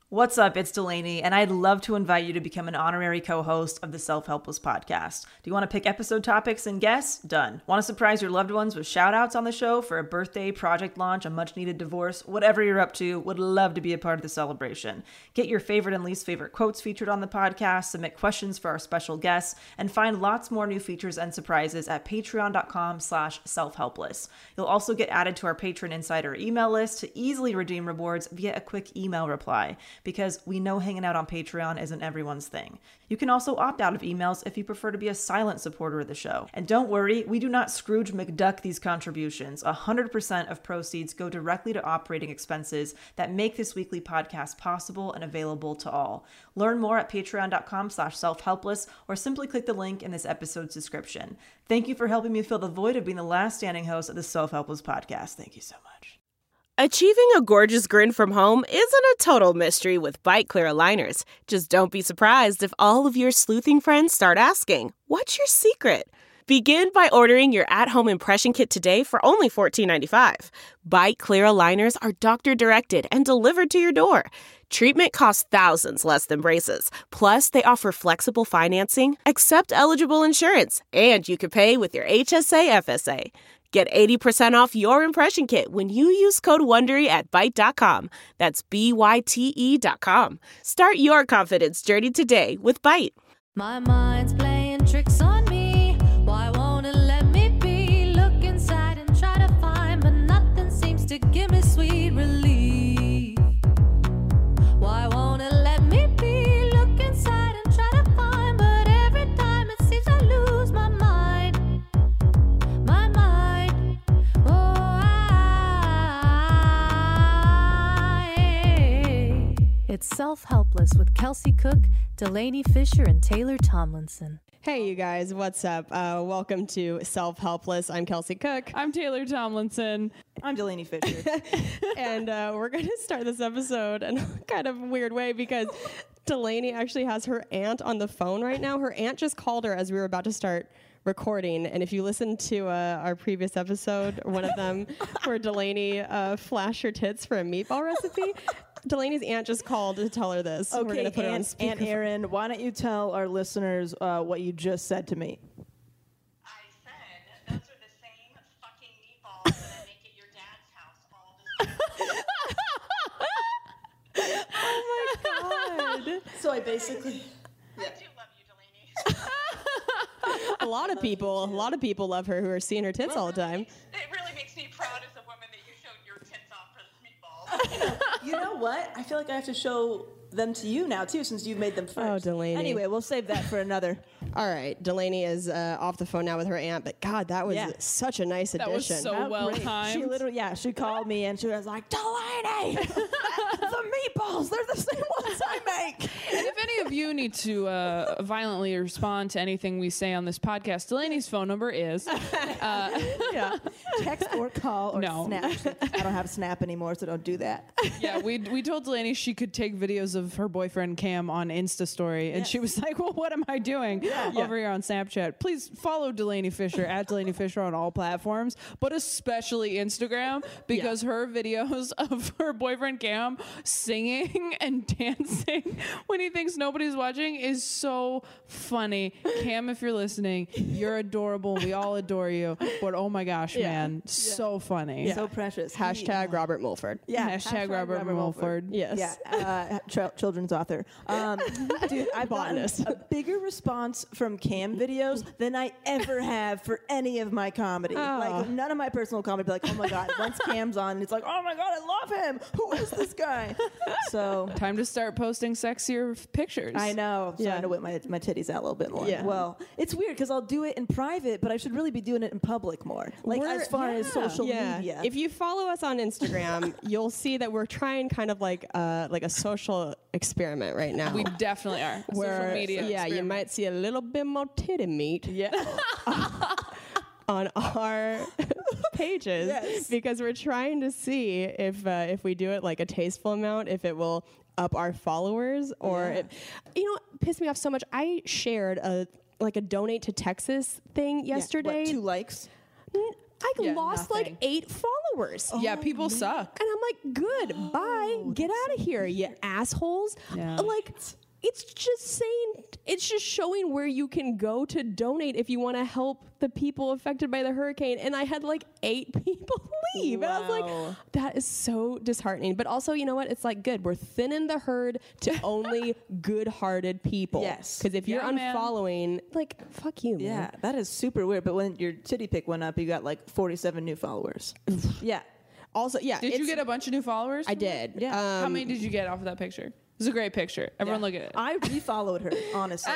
What's up? It's Delaney, and I'd love to invite you to become an honorary co-host of the Self-Helpless podcast. Do you want to pick episode topics and guests? Done. Want to surprise your loved ones with shout-outs on the show for a birthday, project launch, a much-needed divorce, whatever you're up to? Would love to be a part of the celebration. Get your favorite and least favorite quotes featured on the podcast, submit questions for our special guests, and find lots more new features and surprises at patreon.com/selfhelpless. You'll also get added to our Patron Insider email list to easily redeem rewards via a quick email reply, because we know hanging out on Patreon isn't everyone's thing. You can also opt out of emails if you prefer to be a silent supporter of the show. And don't worry, we do not Scrooge McDuck these contributions. 100% of proceeds go directly to operating expenses that make this weekly podcast possible and available to all. Learn more at patreon.com/selfhelpless or simply click the link in this episode's description. Thank you for helping me fill the void of being the last standing host of the Self-Helpless podcast. Thank you so much. Achieving a gorgeous grin from home isn't a total mystery with Byte Clear aligners. Just don't be surprised if all of your sleuthing friends start asking, "What's your secret?" Begin by ordering your at-home impression kit today for only $14.95. Byte Clear aligners are doctor-directed and delivered to your door. Treatment costs thousands less than braces. Plus, they offer flexible financing, accept eligible insurance, and you can pay with your HSA FSA. Get 80% off your impression kit when you use code WONDERY at Byte.com. That's BYTE.com. Start your confidence journey today with Byte. My mind's playing tricks on me. Why won't it let me be? Look inside and try to find, but nothing seems to give me sweet relief. Why won't it let me be? Look inside and try to find, but every time it seems I lose my mind. My mind. Oh, It's Self-Helpless with Kelsey Cook, Delaney Fisher, and Taylor Tomlinson. Hey, you guys, what's up? Welcome to Self-Helpless. I'm Kelsey Cook. I'm Taylor Tomlinson. I'm Delaney Fisher. And we're going to start this episode in a kind of weird way because Delaney actually has her aunt on the phone right now. Her aunt just called her as we were about to start recording. And if you listen to our previous episode, one of them where Delaney flashed her tits for a meatball recipe, Delaney's aunt just called to tell her this. Okay, we're going to put her on speaker. Aunt Erin, why don't you tell our listeners what you just said to me? I said, those are the same fucking meatballs that I make at your dad's house all the time. Oh my God. So I basically... I do love you, Delaney. A lot of people love her who are seeing her tits all the time. It really makes me proud as a woman that you showed your tits off for this meatball. You know what? I feel like I have to show them to you now, too, since you've made them first. Oh, Delaney. Anyway, we'll save that for another. All right, Delaney is off the phone now with her aunt, but God, that was such a nice addition. That was so How well great. timed. She literally, she called me and she was like, Delaney, the meatballs, they're the same ones I make. And if any of you need to violently respond to anything we say on this podcast, Delaney's phone number is... Text or call or No. Snap. I don't have Snap anymore, so don't do that. Yeah, we told Delaney she could take videos of her boyfriend Cam on Insta Story, and she was like, well, what am I doing over here on Snapchat? Please follow Delaney Fisher, at Delaney Fisher on all platforms, but especially Instagram, because her videos of her boyfriend Cam singing and dancing when he thinks nobody's watching is so funny. Cam, if you're listening, you're adorable. We all adore you. But oh my gosh, man, so funny. So precious. Hashtag Robert Mulford. Hashtag Robert Mulford. Yes. Yeah, children's author. Dude, I've gotten a bigger response from Cam videos than I ever have for any of my comedy. Like, none of my personal comedy, be like, oh my God, once Cam's on, it's like, oh my God, I love him. Who is this guy? So Time to start posting sexier pictures. I know. I'm starting to whip my titties out a little bit more. Yeah. Well, it's weird because I'll do it in private, but I should really be doing it in public more. Like, as far as social media. If you follow us on Instagram, you'll see that we're trying kind of like a social experiment right now. We definitely are. Social media. Yeah, you might see a little bit more titty meat. Yeah. On our pages because we're trying to see if we do it like a tasteful amount, if it will up our followers or if, you know, what pissed me off so much. I shared a donate to Texas thing yesterday. What, 2 likes? I Yeah, lost nothing. like 8 followers. Yeah, people suck. And I'm like, good, bye, get out of here, you assholes. Yeah. Like, it's just showing where you can go to donate if you want to help the people affected by the hurricane. And I had like 8 people leave. And I was like, that is so disheartening. But also, you know what? It's like, good. We're thinning the herd to only good-hearted people. Yes. Because if you're Yeah, man. unfollowing, like, fuck you, man. Yeah, that is super weird. But when your titty pic went up, you got like 47 new followers. Yeah. Also, yeah. Did you get a bunch of new followers? I did. Yeah. How many did you get off of that picture? It's a great picture. Everyone look at it. I refollowed her, honestly.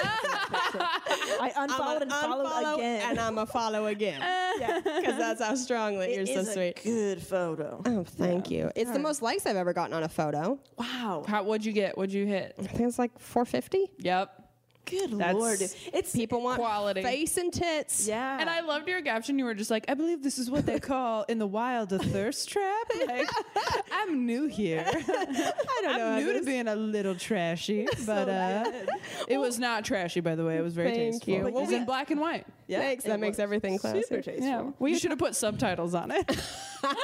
I unfollowed and followed again. And I'm a follow again. yeah. Because that's how strongly you're so Is a sweet. good photo. Oh, thank you. It's the most likes I've ever gotten on a photo. Wow. What'd you get? What'd you hit? I think it's like 450. Yep. Good That's Lord. It's People want quality. face and tits. yeah. And I loved your caption. You were just like, I believe this is what they call in the wild a thirst trap. Like, I'm new here. I don't know. I'm new to being a little trashy, but it was not trashy, by the way. It was very Thank tasteful. you. It was in black and white. yeah, Thanks. it That makes was everything classy. super tasteful. Yeah, you should have put subtitles on it. Like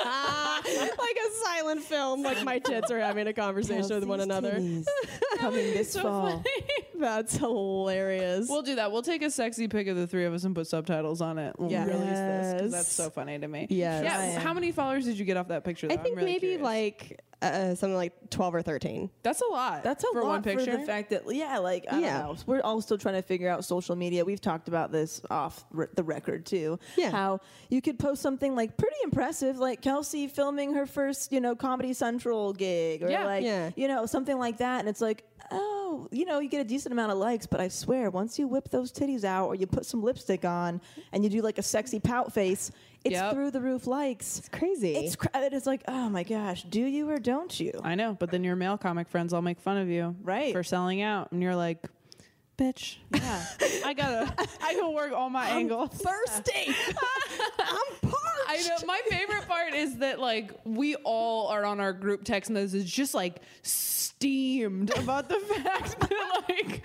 a silent film, like my tits are having a conversation with one another. Coming this fall. That's hilarious. We'll do that. We'll take a sexy pic of the 3 of us and put subtitles on it. We'll Yes. release this 'cause that's so funny to me. Yes. Yeah. How many followers did you get off that picture? I though? think I'm really maybe curious. like something like 12 or 13. That's a lot. That's a for lot one picture. for the fact that, yeah, like, I Yeah. don't know. We're all still trying to figure out social media. We've talked about this off the record, too. Yeah. How you could post something, like, pretty impressive, like Kelsey filming her first, Comedy Central gig. Or, Yeah. like, Yeah. something like that. And it's like, oh, you get a decent amount of likes. But I swear, once you whip those titties out or you put some lipstick on and you do, like, a sexy pout face, it's Yep. through the roof likes. It's crazy. It's like, oh, my gosh, do you or don't you? I know, but then your male comic friends all make fun of you, Right. for selling out, and you're like, bitch, Yeah. I gotta work all my angles. thirsty. I'm parched. I know. My favorite part is that like we all are on our group text messages just like steamed about the fact that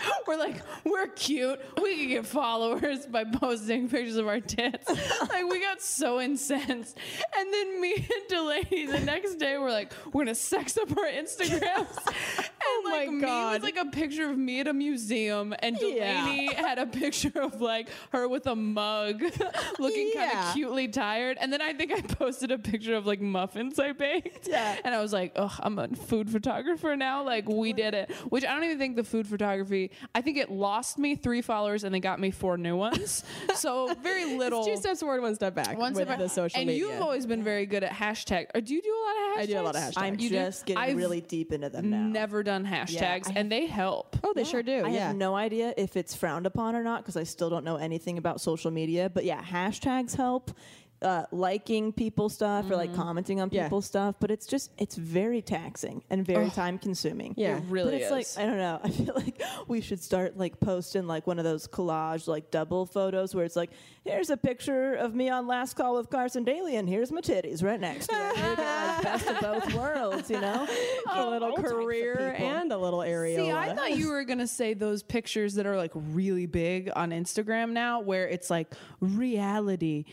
we're cute. We can get followers by posting pictures of our tits. Like we got so incensed, and then me and Delaney the next day were like, we're gonna sex up our Instagrams. And my like me God. was like a picture of me at a museum, and Delaney had a picture of like her with a mug, looking kind Yeah. of cutely tired. And then I think I posted a picture of like muffins I baked. Yeah. And I was like, oh, I'm a food photographer now. Like we did it. Which I don't even think the food photography, I think it lost me 3 followers and they got me 4 new ones. So very little. It's 2 steps forward, 1 step back One with step- the social and media. you've always been very good at hashtag. Or do you do a lot of hashtags? I do a lot of hashtags. I'm You do? just getting I've really deep into them now. Never done hashtags, and they help. Oh, they sure do. I yeah. have no idea if it's frowned upon or not because I still don't know anything about social media. But yeah, hashtags help. Liking people's stuff or like commenting on Yeah. people's stuff, but it's very taxing and very time consuming. Yeah. It really but it's like is. I don't know. I feel like we should start like posting like one of those collage like double photos where it's like here's a picture of me on Last Call with Carson Daly and here's my titties right next to it. Maybe, like, best of both worlds, you know? a little all types of career people. and a little areola. See, I thought you were gonna say those pictures that are like really big on Instagram now, where it's like reality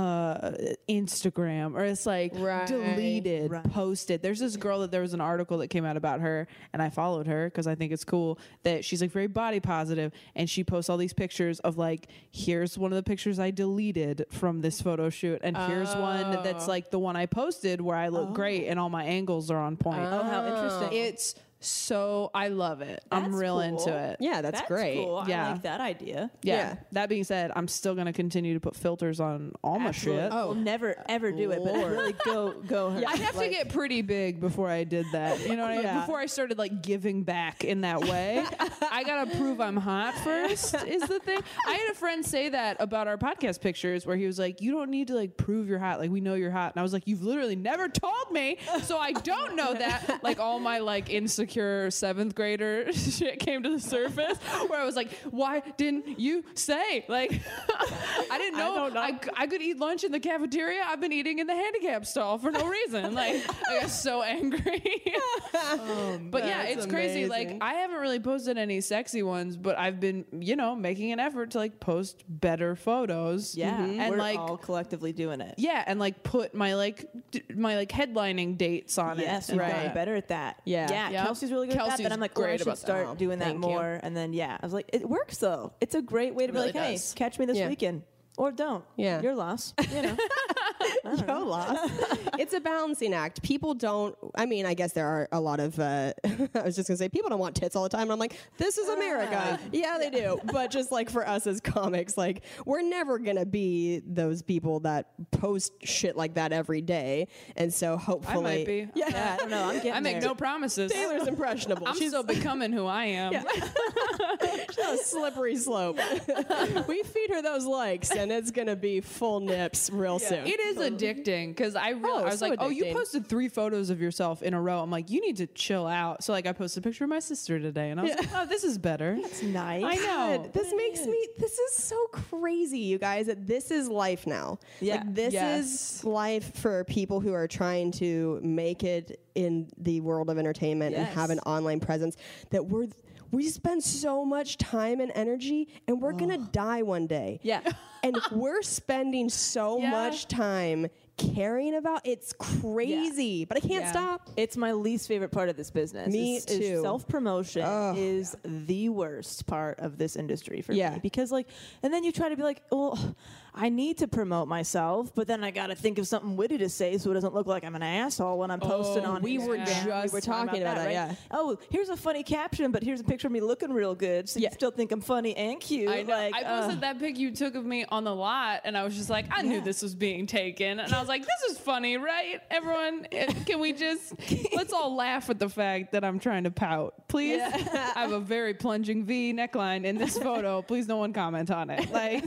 Instagram, or it's like Right. deleted, posted. There's this girl that there was an article that came out about her, and I followed her because I think it's cool that she's like very body positive, and she posts all these pictures of like, here's one of the pictures I deleted from this photo shoot, and here's one that's like the one I posted where I look great and all my angles are on point. Oh, how interesting. It's so I love it. I'm real cool. into it. Yeah, that's great. Cool. Yeah. I like that idea. Yeah. That being said, I'm still gonna continue to put filters on all my shit. Oh, never ever do it, but really go. I'd have to get pretty big before I did that. You know what I mean? Yeah. Before I started like giving back in that way. I gotta prove I'm hot first is the thing. I had a friend say that about our podcast pictures where he was like, you don't need to like prove you're hot. Like we know you're hot. And I was like, you've literally never told me. So I don't know that. Like all my like Instagram insecure 7th grader shit came to the surface where I was like, why didn't you say? Like, I didn't know I could eat lunch in the cafeteria. I've been eating in the handicap stall for no reason. Like, I got so angry. But yeah, it's crazy. Like, I haven't really posted any sexy ones, but I've been, making an effort to like post better photos. Yeah, and we're like all collectively doing it. yeah, and like put my headlining dates on Yes, it. you've gotten better at that. Yeah. Yep. Kelsey's really good at that. Kelsey's But I'm like, I great should about that. start doing that Thank you. more. And then I was like, it works though. It's a great way to be really like, hey, does. catch me this Yeah. weekend. Or don't. Yeah. Your loss. Yo, loss. It's a balancing act. People don't, I guess there are a lot of, I was just going to say, people don't want tits all the time. And I'm like, this is America. Yeah, they do. But just like for us as comics, like we're never going to be those people that post shit like that every day. And so hopefully. I might be. Yeah, I don't know. I'm getting I make there. no promises. Taylor's impressionable. I'm still becoming who I am. She's on a slippery slope. We feed her those likes, and it's going to be full nips real soon. It is addicting because I was so like, oh, you addicting. posted 3 photos of yourself in a row. I'm like, you need to chill out. So like I posted a picture of my sister today and I was like, oh, this is better. It's nice. I know. God, this is so crazy, you guys, that this is life now. Yeah. Like, this is life for people who are trying to make it in the world of entertainment and have an online presence, that we spend so much time and energy, and we're going to die one day. Yeah. And we're spending so much time caring about it's crazy, but I can't stop. It's my least favorite part of this business. Me too. Self-promotion is the worst part of this industry for Yeah. me. Because and then you try to be like, well, I need to promote myself, but then I got to think of something witty to say so it doesn't look like I'm an asshole when I'm posting on we were Instagram. just talking about that, right? yeah. Oh, here's a funny caption, but here's a picture of me looking real good, so you still think I'm funny and cute. I know. I posted that pic you took of me on the lot, and I was just like, I knew this was being taken, and I was like, this is funny, right? Everyone, can we just let's all laugh at the fact that I'm trying to pout, please? I have a very plunging V neckline in this photo. Please, no one comment on it. Like,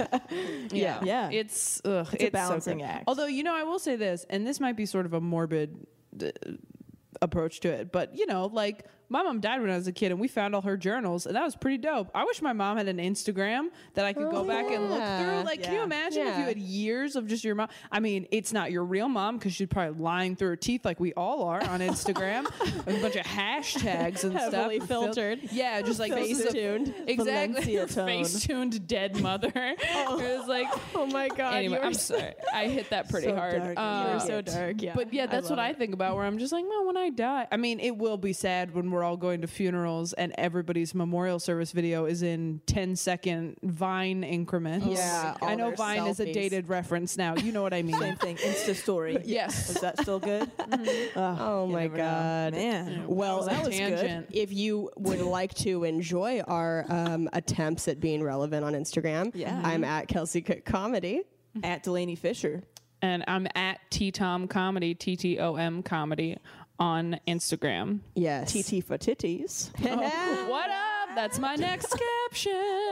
Yeah. it's a so balancing good. act. Although, I will say this, and this might be sort of a morbid approach to it, but like my mom died when I was a kid, and we found all her journals, and that was pretty dope. I wish my mom had an Instagram that I could go back and look through. Like, can you imagine if you had years of just your mom? I mean, it's not your real mom because she's probably lying through her teeth like we all are on Instagram. A bunch of hashtags and Heavily stuff. filtered. Yeah, just like Face-tuned. Exactly. Valencia Her tone. face-tuned dead mother. It was like, Oh my God. anyway, you I'm sorry. I hit that pretty So hard. dark. You're so dark. Yeah. But yeah, that's what I think about, where I'm just like, well, when I die, I mean, it will be sad when we're all going to funerals and everybody's memorial service video is in 10-second Vine increments. Yeah, I all know their Vine is a selfies. dated reference now. You know what I mean? Same thing. Insta story. Yes. Is that still good? Oh my God. Man. Well, That was tangent. if you would like to enjoy our attempts at being relevant on Instagram, I'm at Kelsey Cook Comedy. At Delaney Fisher. And I'm at T-Tom Comedy, T-T-O-M Comedy on Instagram. Yes. TT for titties. What up? That's my next caption.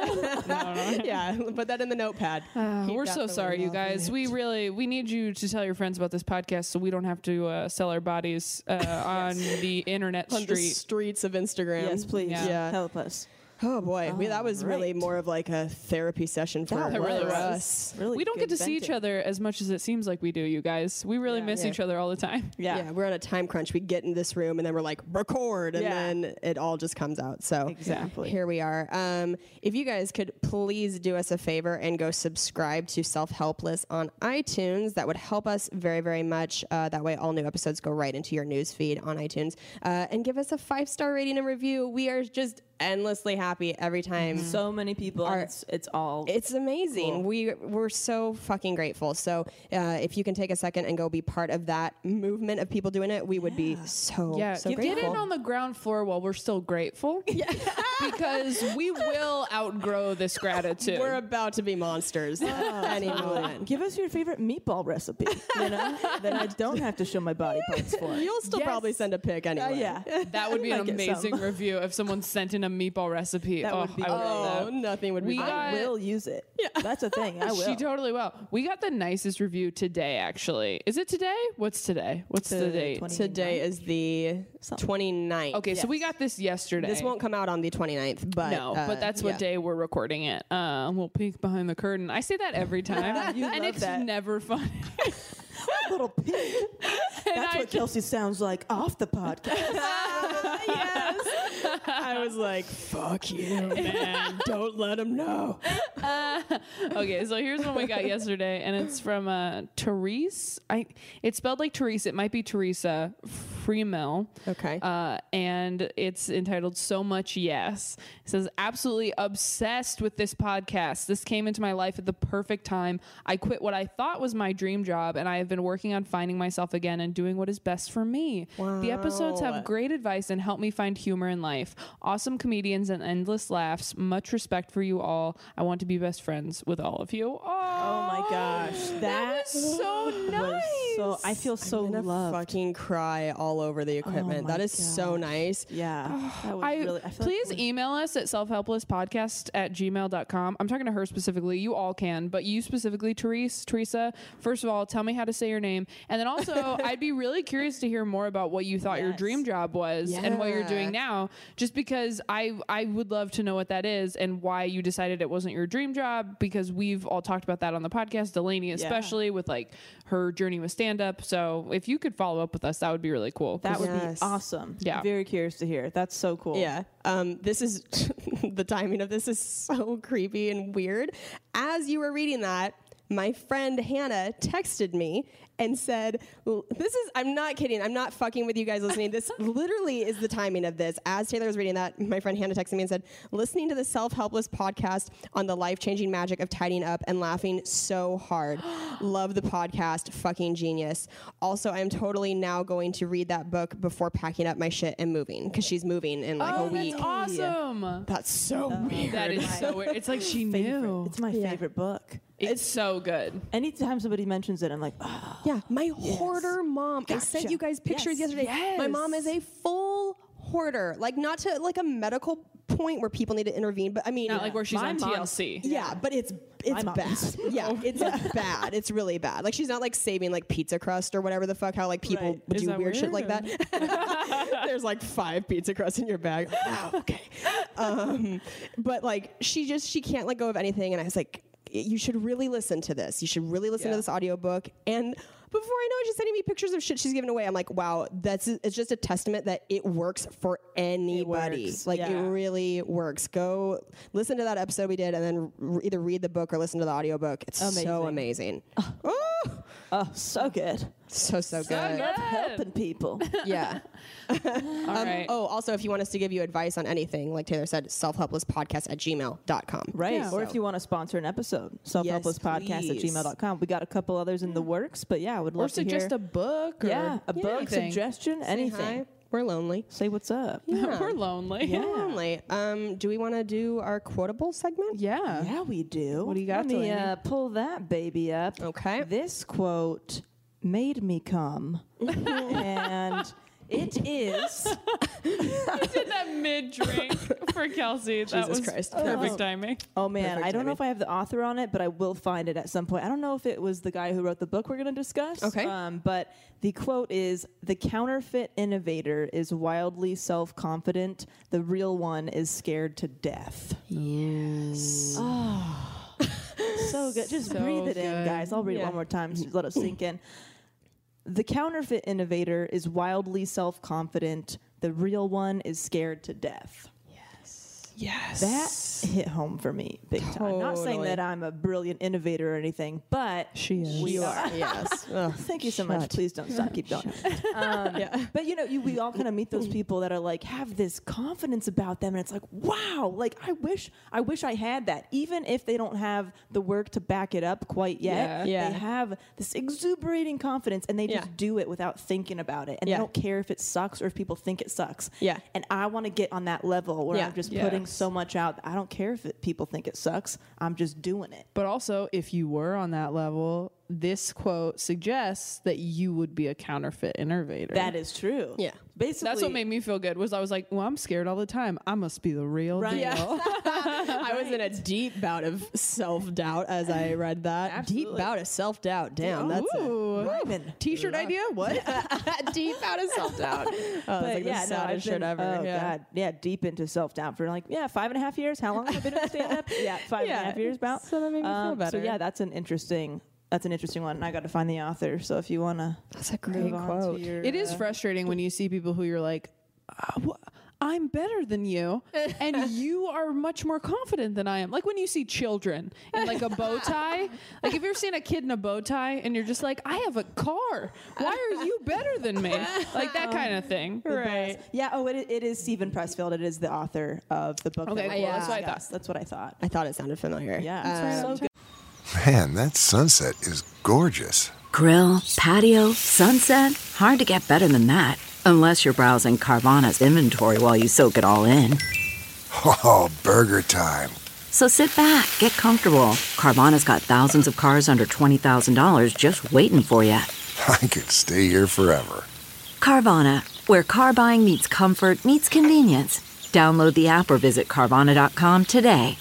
Yeah, put that in the notepad. We're so sorry, you guys. We need you to tell your friends about this podcast so we don't have to sell our bodies on the internet On the street. streets of Instagram. Yes, please. Yeah. Help us. Oh boy, that was really right. more of like a therapy session for That really was. us. Really We don't get good to see each venting. other as much as it seems like we do, you guys. We really miss Yeah. each other all the time. Yeah. We're on a time crunch. We get in this room and then we're like, record, and Yeah. then it all just comes out. So Exactly. here we are. If you guys could please do us a favor and go subscribe to Self Helpless on iTunes, that would help us very, very much. That way all new episodes go right into your news feed on iTunes. And give us a 5-star rating and review. We are just endlessly happy every time. So many people. and it's all. It's amazing. Cool. We're so fucking grateful. So if you can take a second and go be part of that movement of people doing it, we would be so Get grateful. in on the ground floor while we're still grateful. Because we will outgrow this gratitude. We're about to be monsters any moment. Give us your favorite meatball recipe. Then I don't have to show my body parts for it. You'll still Yes. probably send a pic anyway. Yeah. That would be an Might get amazing some. review if someone sent in a meatball recipe. That would be I would love Oh, that. nothing would be We better. got- I will use it. Yeah. That's a thing. I will. She totally will. We got the nicest review today, actually. Is it today? What's today? What's the date? 20 Today is the 29th. Okay, so we got this yesterday. This won't come out on the 29th, but No, but that's what yeah. day we're recording it. We'll peek behind the curtain. I say that every time, You and love it's that. never funny. Little pig. That's what Kelsey sounds like off the podcast. I was like, "Fuck you, man! Don't let him know." Okay, so here's one we got yesterday, and it's from Therese. It's spelled like Therese. It might be Teresa Freemel. Okay. And it's entitled "So Much Yes." It says, "Absolutely obsessed with this podcast. This came into my life at the perfect time. I quit what I thought was my dream job, and I have been working on finding myself again and doing what is best for me. The episodes have great advice and help me find humor in life. Awesome comedians and endless laughs. Much respect for you all. I want to be best friends with all of you." Oh my gosh. That was so nice. So I feel so I'm gonna loved. fucking cry all over the equipment. my That is so gosh. nice. Yeah. That was I really, I feel please like email us at selfhelplesspodcast@gmail.com. I'm talking to her specifically. You all can, but you specifically, Teresa. First of all, tell me how to say your name, and then also, I'd be really curious to hear more about what you thought your Yes. dream job was and what you're Yeah. doing now. Just because I would love to know what that is and why you decided it wasn't your dream job. Because we've all talked about that on the podcast, Delaney especially with like her journey with stand up. So if you could follow up with us, that would be really cool. that would Yes. be awesome. Yeah. Very curious to hear. That's so cool. Yeah. This is the timing of this is so creepy and weird. As you were reading that, my friend Hannah texted me and said, "This is, I'm not kidding. I'm not fucking with you guys listening. This literally is the timing of this." As Taylor was reading that, my friend Hannah texted me and said, "Listening to the Self-Helpless podcast on the life-changing magic of tidying up and laughing so hard. Love the podcast. Fucking genius. Also, I am totally now going to read that book before packing up my shit and moving," because she's moving in like a week. That's awesome. That's so weird. That is so weird. It's like she knew. It's my favorite book. It's so good. Anytime somebody mentions it, I'm like, oh, Yeah, my hoarder mom. I sent you guys pictures yesterday. My mom is a full hoarder. Like, not to like a medical point where people need to intervene, but I mean, Not like where she's My on mom's- TLC. yeah, but it's mom bad. is. Yeah, it's bad. It's really bad. Like, she's not like saving like pizza crust or whatever the fuck. How like people Right. would Is do that weird shit like weird? that. There's like 5 pizza crusts in your bag. Wow, okay. But like she can't let go of anything, and I was like, you should really listen to this. You should really listen to this audiobook. And before I know it, she's sending me pictures of shit she's given away. I'm like, wow, it's just a testament that it works for anybody. works, Like, yeah. it really works. Go listen to that episode we did, and then either read the book or listen to the audiobook. It's so amazing. oh, so good. So good. Love helping people. Yeah. All right. Oh, also, if you want us to give you advice on anything, like Taylor said, selfhelplesspodcast@gmail.com. Right. Yeah. Or if you want to sponsor an episode, selfhelplesspodcast@gmail.com. We got a couple others in the works, but yeah, I would Or love to hear. suggest a book. Or a book, anything. suggestion, Say anything. hi. We're lonely. Say what's up. We're lonely. Yeah. We're lonely. Do we want to do our quotable segment? Yeah. Yeah, we do. What do you got, Let me Delaney? pull that baby up. Okay. This quote made me come. And it is. Did that mid-drink for Kelsey. That Jesus was Christ. perfect timing. Oh man, Perfect I don't know timing. if I have the author on it, but I will find it at some point. I don't know if it was the guy who wrote the book we're going to discuss. Okay. But the quote is, "The counterfeit innovator is wildly self-confident. The real one is scared to death." Yes. Oh, so good. Just So breathe it in, good. guys. I'll read it one more time. Just let it sink in. The counterfeit innovator is wildly self-confident. The real one is scared to death. Yes. That hit home for me big time. Not saying Totally. that I'm a brilliant innovator or anything, but She is. we are. Yes. Ugh. Thank you so much. Please don't stop. Keep going. But you know, we all kind of meet those people that are like have this confidence about them, and it's like, wow, like I wish I had that. Even if they don't have the work to back it up quite yet, Yeah. they have this exuberating confidence, and they just Yeah. do it without thinking about it, and Yeah. they don't care if it sucks or if people think it sucks. Yeah. And I want to get on that level where Yeah. I'm just Yes. putting so much out. I don't care if people think it sucks. I'm just doing it. But also, if you were on that level, this quote suggests that you would be a counterfeit innovator. That is true. Yeah. Basically, That's what made me feel good. Was I was like, well, I'm scared all the time. I must be the real deal. I was in a deep bout of self-doubt as I read that. Absolutely. Deep bout of self-doubt. Damn, that's a Ooh. T-shirt idea? What? deep bout of self-doubt. Oh, that's like the saddest shirt ever. Oh God, yeah, deep into self-doubt for like 5.5 years. How long have I been doing stand-up? Yeah, 5.5 years about. So that made me feel better. So yeah, that's an interesting one. And I got to find the author. So if you want to, That's a great quote. It is frustrating when you see people who you're like, I'm better than you, and you are much more confident than I am. Like when you see children in like a bow tie. Like have you ever seen a kid in a bow tie and you're just like, I have a car. Why are you better than me? Like that kind of thing. Right. Yeah. Oh, it is Stephen Pressfield. It is the author of the book. Okay, that cool. we'll That's what I discuss. thought. That's what I thought. I thought it sounded familiar. Yeah. So good. Man, that sunset is gorgeous. Grill, patio, sunset. Hard to get better than that. Unless you're browsing Carvana's inventory while you soak it all in. Oh, burger time. So sit back, get comfortable. Carvana's got thousands of cars under $20,000 just waiting for you. I could stay here forever. Carvana, where car buying meets comfort meets convenience. Download the app or visit Carvana.com today.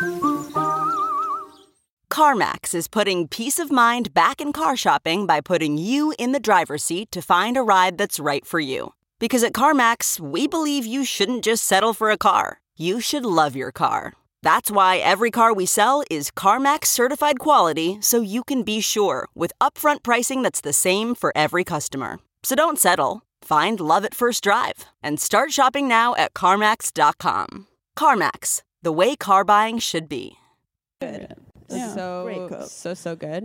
CarMax is putting peace of mind back in car shopping by putting you in the driver's seat to find a ride that's right for you. Because at CarMax, we believe you shouldn't just settle for a car. You should love your car. That's why every car we sell is CarMax certified quality, so you can be sure with upfront pricing that's the same for every customer. So don't settle. Find love at first drive and start shopping now at CarMax.com. CarMax, the way car buying should be. Good. Yeah. Great quote. So good.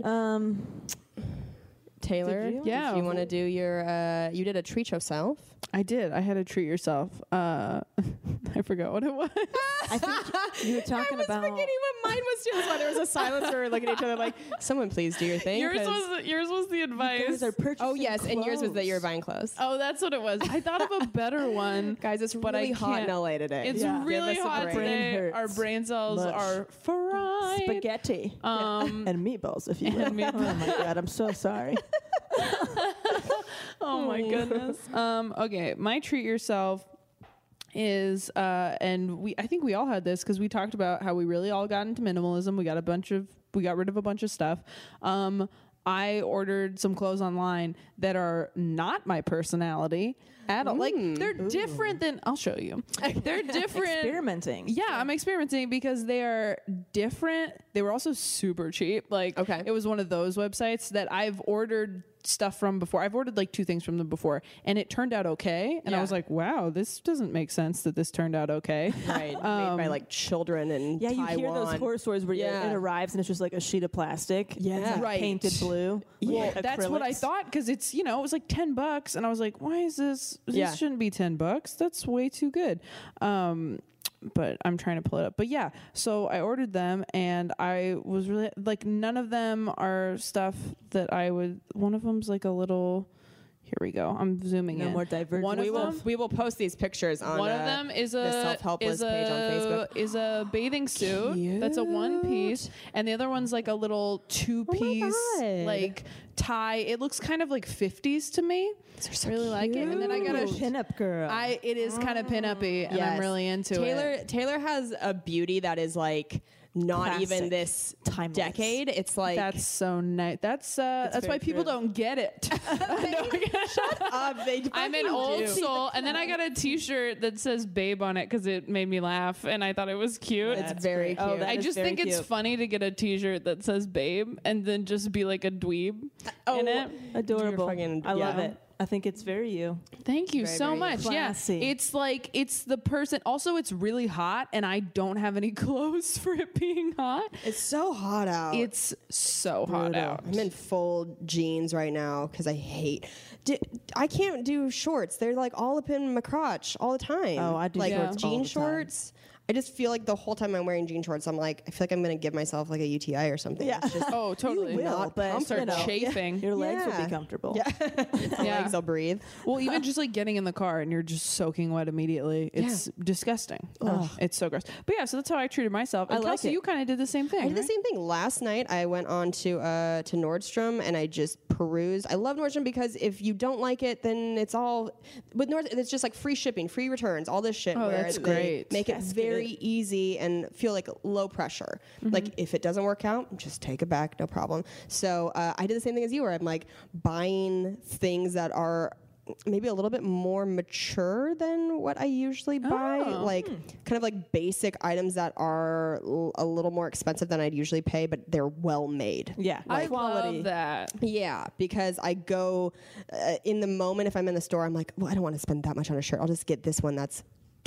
Taylor, Did you? Yeah. do you want to do your, you did a treat yourself? I did. I had to treat yourself. I forgot what it was. I think you were talking about. what mine was too. That's why there was a silence. We were looking at each other like, someone please do your thing. Yours was the advice. Oh yes, and yours was that you were buying clothes. Oh, that's what it was. I thought of a better one. Guys, it's But really I hot can't. in LA today. It's Yeah. really Give us a hot break. today. Brain Our hurts. brain cells Mush. are fried. Spaghetti Um, and meatballs, if you will. and meatballs. Oh my God, I'm so sorry. Oh my goodness. Okay, my treat yourself is and I think we all had this because we talked about how we really all got into minimalism. We got rid of a bunch of stuff. I ordered some clothes online that are not my personality at all. Like they're different than I'll show you. They're different. Experimenting. Yeah, I'm experimenting because they are different. They were also super cheap. Like, Okay. it was one of those websites that I've ordered stuff from before. I've ordered like 2 things from them before, and it turned out okay. And I Yeah. was like, wow, this doesn't make sense that this turned out okay. Right, made by like children in Yeah, Taiwan. you hear those horror stories where Yeah. it arrives and it's just like a sheet of plastic. Yeah. It's like Right. painted blue. Well, with that's what I acrylics. thought because it's, it was like $10 and I was like, why is this? This Yeah. shouldn't be $10. That's way too good. But I'm trying to pull it up. But yeah, so I ordered them and I was really like, none of them are stuff that I would, one of them's like a little, here we go. I'm zooming No in. more divergent. One of them, We will post these pictures on one of them is the a self-helpless page on Facebook. Is a bathing suit that's a one piece, and the other one's like a little 2-piece God. like tie. It looks kind of like 50s to me. I really like it. And then I got Ooh, a pinup girl. it is kind of pin-uppy, and I'm Yes. really into it. Taylor has a beauty that is like not Classic. even this Timeless. decade. It's like That's so nice. That's why very people true. don't get it. I'm an old soul, and then I got a T-shirt that says "Babe" on it because it made me laugh, and I thought it was cute. it's very cute. Oh, that I is just very think it's cute. funny to get a T-shirt that says "Babe" and then just be like a dweeb in it. Adorable. fucking- I love yeah. it. I think it's very you. Thank you Very, so very much. classy. Yeah, it's like it's the person. Also, it's really hot, and I don't have any clothes for it being hot. It's so hot out. It's so hot out. I'm in full jeans right now because I hate. I can't do shorts. They're like all up in my crotch all the time. Oh, I do like shorts all jean the time. shorts. I just feel like the whole time I'm wearing jean shorts, I'm like, I feel like I'm going to give myself like a UTI or something. Yeah. It's just, Oh, totally. You will, not but Start chafing. your legs would Yeah. be comfortable. my Yeah. legs will breathe. Well, even just like getting in the car and you're just soaking wet immediately. It's disgusting. It's so gross. But yeah, so that's how I treated myself. And I like Kelsey, it. you kind of did the same thing. I did the right? same thing. Last night I went on to Nordstrom and I just perused. I love Nordstrom because if you don't like it, then it's all with Nordstrom. It's just like free shipping, free returns, all this shit. Oh, where that's they great. Make it Yes, very get easy and feel like low pressure. Like if it doesn't work out, just take it back, no problem. So I did the same thing as you, where I'm like buying things that are maybe a little bit more mature than what I usually buy. Like kind of like basic items that are a little more expensive than I'd usually pay, but they're well made. Yeah, I quality. love that. Yeah, because I go in the moment, if I'm in the store, I'm like, well, I don't want to spend that much on a shirt. I'll just get this one that's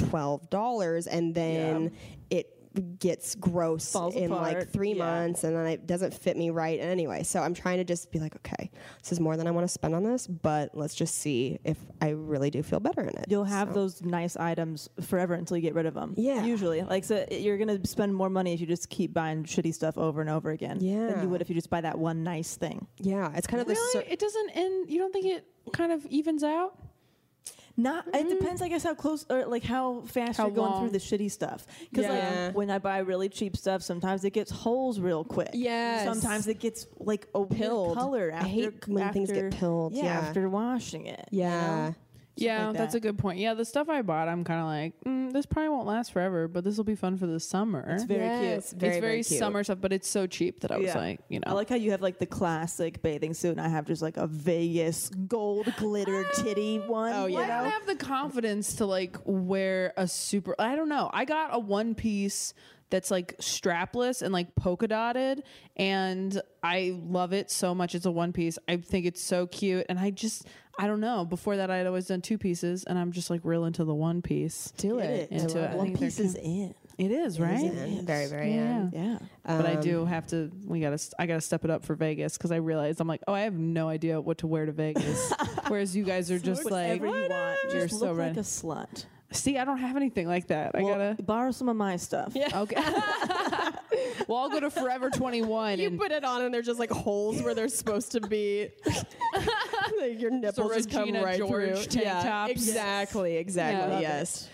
$12, and then it gets gross Falls in like apart. 3 Yeah. months, and then it doesn't fit me right. And anyway, so I'm trying to just be like, okay, this is more than I want to spend on this, but let's just see if I really do feel better in it. You'll have So- those nice items forever until you get rid of them. Yeah. Usually. Like, so you're going to spend more money if you just keep buying shitty stuff over and over again than Yeah. you would if you just buy that one nice thing. Yeah, it's kind of this. Really? It doesn't end. You don't think it kind of evens out? Not. It depends, I guess, how close or like how fast How you're going long? through the shitty stuff. Because Yeah. like when I buy really cheap stuff, sometimes it gets holes real quick. Yes. Sometimes it gets like a weird Pilled. color I after. hate when things get after- pilled, yeah. After washing it. you Yeah. know? Yeah, like that's that. a good point. Yeah, the stuff I bought, I'm kind of like, this probably won't last forever, but this will be fun for the summer. It's very Yes, cute. very, it's very cute. summer stuff, but it's so cheap that I was Yeah. like, you know. I like how you have like the classic bathing suit, and I have just like a Vegas gold glitter titty one. Oh, you I don't know? have the confidence to like wear a super. I don't know. I got a one piece that's like strapless and like polka dotted, and I love it so much. It's a one piece. I think it's so cute, and I don't know. Before that, I'd always done two pieces, and I'm just like real into the one piece. Do Get it. Into it. I One think they're piece is cute. in. It is, right? Very, very Yeah. in. Yeah. But I do have to. I gotta step it up for Vegas because I realized I'm like, oh, I have no idea what to wear to Vegas. Whereas you guys are just like, Whatever you want. You're Just so look right. like a slut. See, I don't have anything like that. I Well, gotta. borrow some of my stuff. Yeah. Okay. Well, I'll go to Forever 21. You and put it on and there's just like holes where they're supposed to be. Like your nipples just come Regina right George through. tank Yeah, tops. exactly. Yeah. Yes.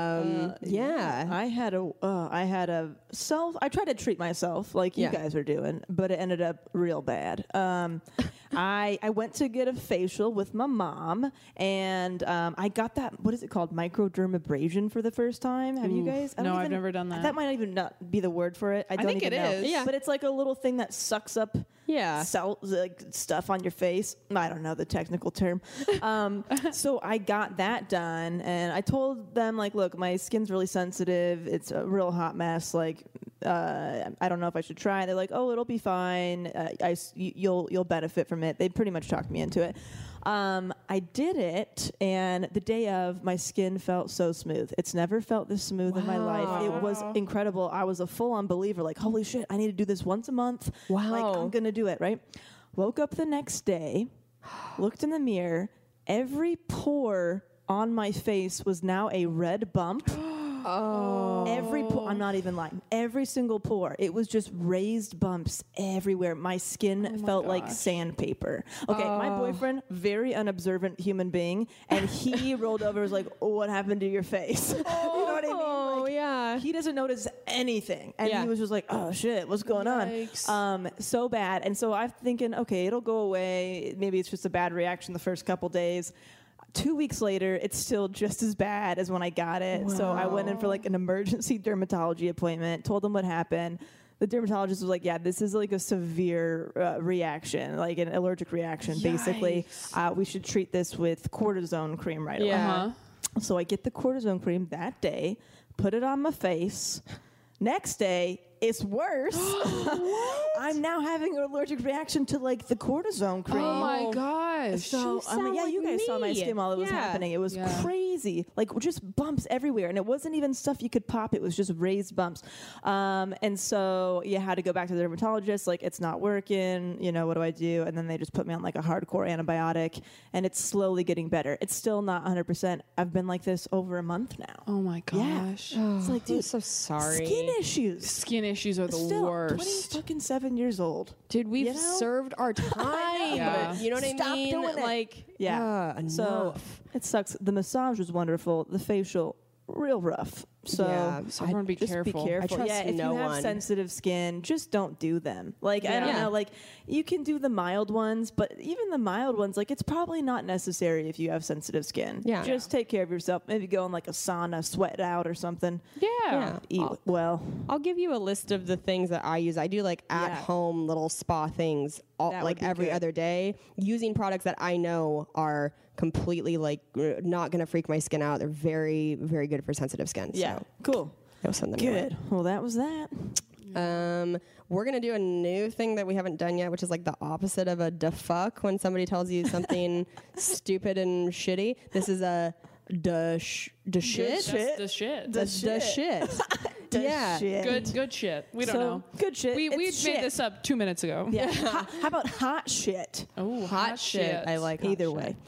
Yeah. I had a I tried to treat myself like you Yeah. guys are doing, but it ended up real bad. I went to get a facial with my mom, and I got that, what is it called, microdermabrasion for the first time. Have you guys? I don't No, I've never done that. That might even not be the word for it. I don't think even it know. is. Yeah. But it's like a little thing that sucks up Yeah. like stuff on your face. I don't know the technical term. So I got that done, and I told them, like, look, my skin's really sensitive. It's a real hot mess. Like, I don't know if I should try. They're like, oh, it'll be fine. You'll benefit from it. They pretty much talked me into it. I did it, and the day of, my skin felt so smooth. It's never felt this smooth in my life. It was incredible. I was a full-on believer. Like, holy shit, I need to do this once a month. Wow. Like, I'm gonna do it, right? Woke up the next day, looked in the mirror. Every pore on my face was now a red bump. Every pore, I'm not even lying. Every single pore. It was just raised bumps everywhere. My skin felt like sandpaper. Okay, my boyfriend, very unobservant human being, and he rolled over and was like, oh, what happened to your face? You know what I mean? Oh, yeah. He doesn't notice anything. And Yeah. he was just like, oh shit, what's going Yikes. on? So bad. And so I'm thinking, okay, it'll go away. Maybe it's just a bad reaction the first couple days. 2 weeks later, it's still just as bad as when I got it. So I went in for like an emergency dermatology appointment, told them what happened. The dermatologist was like, yeah, this is like a severe reaction, like an allergic reaction, basically. We should treat this with cortisone cream right away. Yeah. So I get the cortisone cream that day, put it on my face. Next day, it's worse. I'm now having an allergic reaction to like the cortisone cream. Oh my god. gosh. So I mean, yeah, you guys saw my skin while it was happening. It was crazy, like just bumps everywhere, and it wasn't even stuff you could pop. It was just raised bumps, and so you had to go back to the dermatologist. Like, it's not working. You know, what do I do? And then they just put me on like a hardcore antibiotic, and it's slowly getting better. It's still not 100%. I've been like this over a month now. Oh my gosh. Yeah. It's like, dude, I'm so sorry. Skin issues. Skin issues are the worst. 27 years old. Dude, we've You know? served our time. Yeah. You know what Stop I mean? doing it. Like, Yeah. So enough. it sucks. The massage was wonderful. The facial, real rough. So Yeah. So everyone be just careful. be careful. I trust yeah, if no you have one. sensitive skin, just don't do them. Like, I don't Yeah. know, like you can do the mild ones, but even the mild ones, like it's probably not necessary if you have sensitive skin. Yeah. Just take care of yourself. Maybe go in like a sauna, sweat it out or something. Yeah. Eat well. I'll give you a list of the things that I use. I do like at home little spa things That would like be every good. other day using products that I know are completely like not going to freak my skin out. They're very, very good for sensitive skin. Yeah. So Cool. go send them your way. Good. Well, that was that. We're going to do a new thing that we haven't done yet, which is like the opposite of a da fuck when somebody tells you something stupid and shitty. This is a da shit. That's the shit. Da shit. Yeah. Shit. Good shit. We don't So, know. good shit. We It's made shit. this up 2 minutes ago. Yeah. How about hot shit? Oh, Hot shit. I like hot Either shit. way.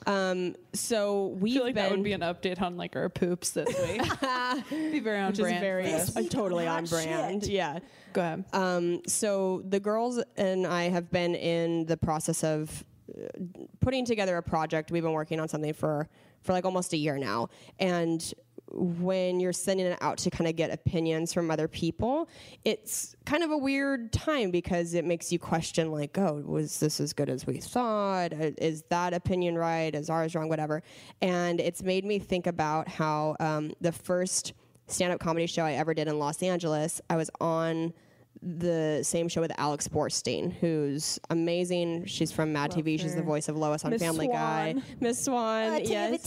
So I we've feel like been that would be an update on like our poops this week. Be very on which is brand. very for us. totally on hot brand. shit. Yeah. Go ahead. So the girls and I have been in the process of putting together a project. We've been working on something for like almost a year now. And when you're sending it out to kind of get opinions from other people, it's kind of a weird time because it makes you question like, oh, was this as good as we thought? Is that opinion right? Is ours wrong? Whatever. And it's made me think about how the first stand-up comedy show I ever did in Los Angeles, I was on the same show with Alex Borstein, who's amazing. She's from Mad TV. She's the voice of Lois on Miss Family Guy. Swan. Miss Swan. Yes.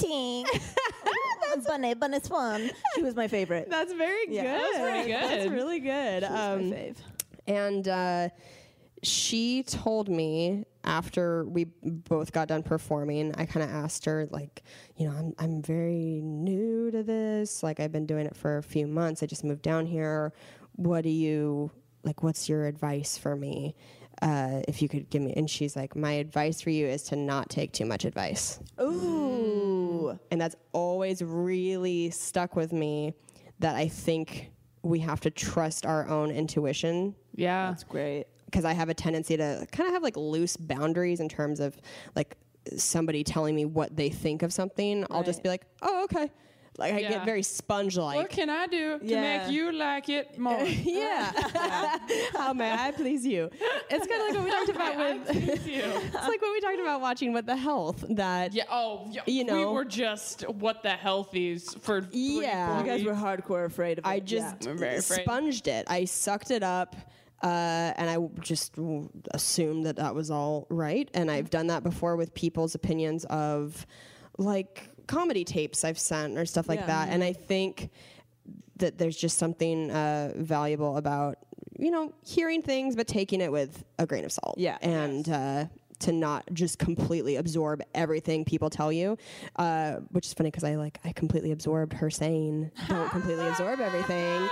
Bunny Swan. She was my favorite. That's very good. That's pretty good. That's really good. She was my fave. And she told me after we both got done performing, I kind of asked her, like, you know, I'm very new to this. Like, I've been doing it for a few months. I just moved down here. What's your advice for me? If you could give me. And she's like, my advice for you is to not take too much advice. Ooh. And that's always really stuck with me, that I think we have to trust our own intuition. Yeah. That's great. Because I have a tendency to kind of have like loose boundaries in terms of like somebody telling me what they think of something. I'll just be like, oh, okay. Like I get very sponge-like. What can I do to make you like it more? Yeah. How may I please you? It's kind of like what we talked about with. It's like what we talked about watching What the Health. That you know, we were just what the healthies for. You guys were hardcore afraid of it. I just I'm very afraid. sponged it. I sucked it up. And I just assumed that was all right. And I've done that before with people's opinions of like comedy tapes I've sent or stuff like that. And I think that there's just something valuable about, you know, hearing things but taking it with a grain of salt. Yeah. And to not just completely absorb everything people tell you, which is funny because I completely absorbed her saying don't completely absorb everything.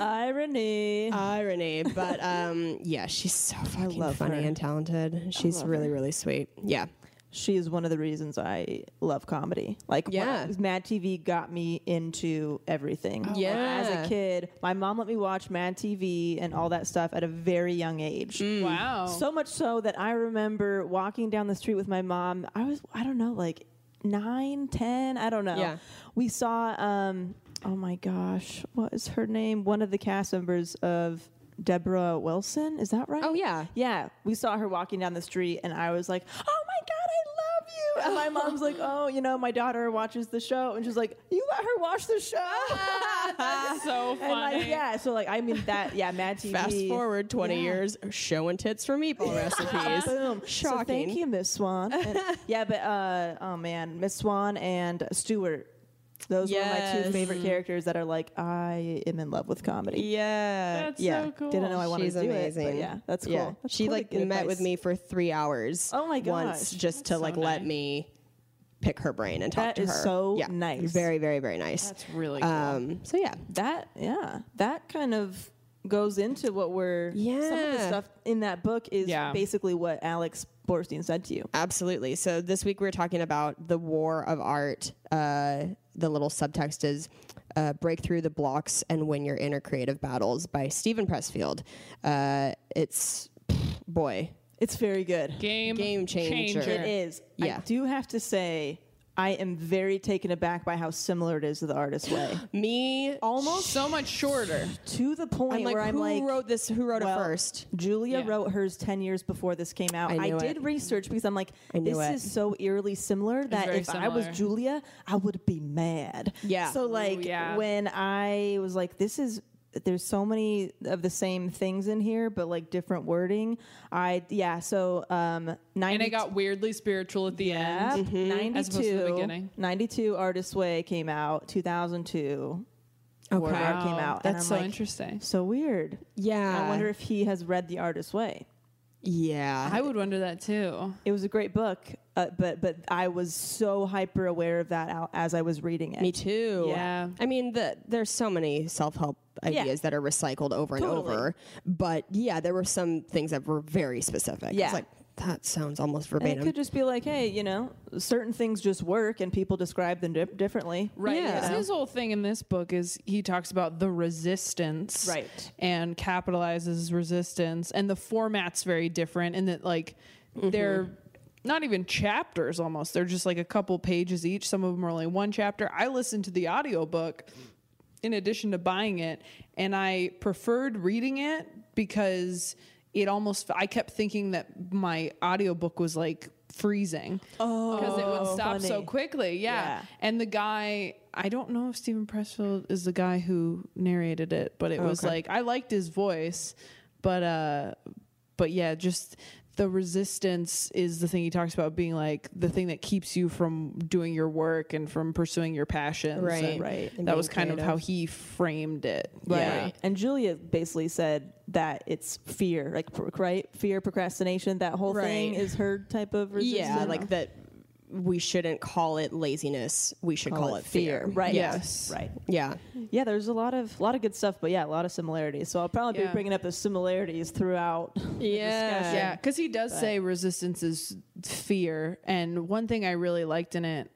Irony. But yeah, she's so fucking love funny her. and talented. She's really, really sweet. Yeah. She is one of the reasons I love comedy. Like, Mad TV got me into everything. Yeah. As a kid, my mom let me watch Mad TV and all that stuff at a very young age. Wow. So much so that I remember walking down the street with my mom. I don't know, like 9, 10, I don't know. Yeah. We saw, oh my gosh, what is her name? One of the cast members of Deborah Wilson. Is that right? Oh, yeah. Yeah. We saw her walking down the street and I was like, oh my God, I love you. And my mom's like, oh, you know, my daughter watches the show. And she's like, you let her watch the show? That's so funny. And like, yeah, so like, I mean that, Mad TV. Fast forward 20 years, showing tits for meatball recipes. Boom. Shocking. So thank you, Miss Swan. And, but oh man, Miss Swan and Stewart. Those were my 2 favorite characters that are like, I am in love with comedy. Yeah. That's Yeah. so cool. Didn't know I wanted She's to do amazing. it, but yeah, that's cool. Yeah. That's She cool to like get met with advice. me for 3 hours. Oh my once gosh. just to That's like so let nice. me pick her brain and talk That to is her. so yeah. nice. Very, very, very nice. That's really cool. So yeah. That kind of goes into what we're some of the Yeah. stuff in that book is Yeah. basically what Alex Borstein said to you. Absolutely. So this week we're talking about The War of Art. The little subtext is Break Through the Blocks and Win Your Inner Creative Battles by Stephen Pressfield. It's, boy, It's very good. game changer. It is. Yeah. I do have to say, I am very taken aback by how similar it is to The Artist's Way. Me, Almost So much shorter. to the point I'm like, where I'm who like, wrote this? Who wrote well, it first? Julia Yeah. wrote hers 10 years before this came out. I knew did it. research because I'm like, I knew this it. is so eerily similar that very if I was similar. Julia, I would be mad. Yeah. So like yeah. when I was like, there's so many of the same things in here, but like different wording. So 90. And it got weirdly spiritual at the end. 92, As opposed to the beginning. 92 Artist's Way came out. 2002 War of Art Wow, came out. That's and I'm so like, interesting. So weird. Yeah. I wonder if he has read The Artist's Way. Yeah. I would wonder that too. It was a great book, but I was so hyper aware of that as I was reading it. Me too. Yeah. I mean, there's so many self-help ideas that are recycled over and Totally. over. But yeah, there were some things that were very specific. Yeah. It's like, that sounds almost And verbatim. it could just be like, hey, certain things just work, and people describe them differently. Right. Yeah. 'Cause his whole thing in this book is he talks about the resistance. Right. And capitalizes resistance. And the format's very different in that, like, they're not even chapters almost. They're just like a couple pages each. Some of them are only one chapter. I listened to the audiobook in addition to buying it, and I preferred reading it because I kept thinking that my audiobook was like freezing because it would stop so funny. quickly. Yeah. And the guy, I don't know if Stephen Pressfield is the guy who narrated it, but it was like, I liked his voice, but yeah, just the resistance is the thing he talks about being like the thing that keeps you from doing your work and from pursuing your passions. Right. And Right. And that being was kind of creative. how he framed it. Right. Yeah. And Julia basically said that it's fear, like, right? Fear, procrastination, that whole thing Right. is her type of resistance. yeah, like that we shouldn't call it laziness. We should call it fear. Right. Yes. Right. Yeah. Yeah, there's a lot of good stuff, but yeah, a lot of similarities. So I'll probably Yeah. be bringing up the similarities throughout the discussion. Yeah, because he does say resistance is fear. And one thing I really liked in it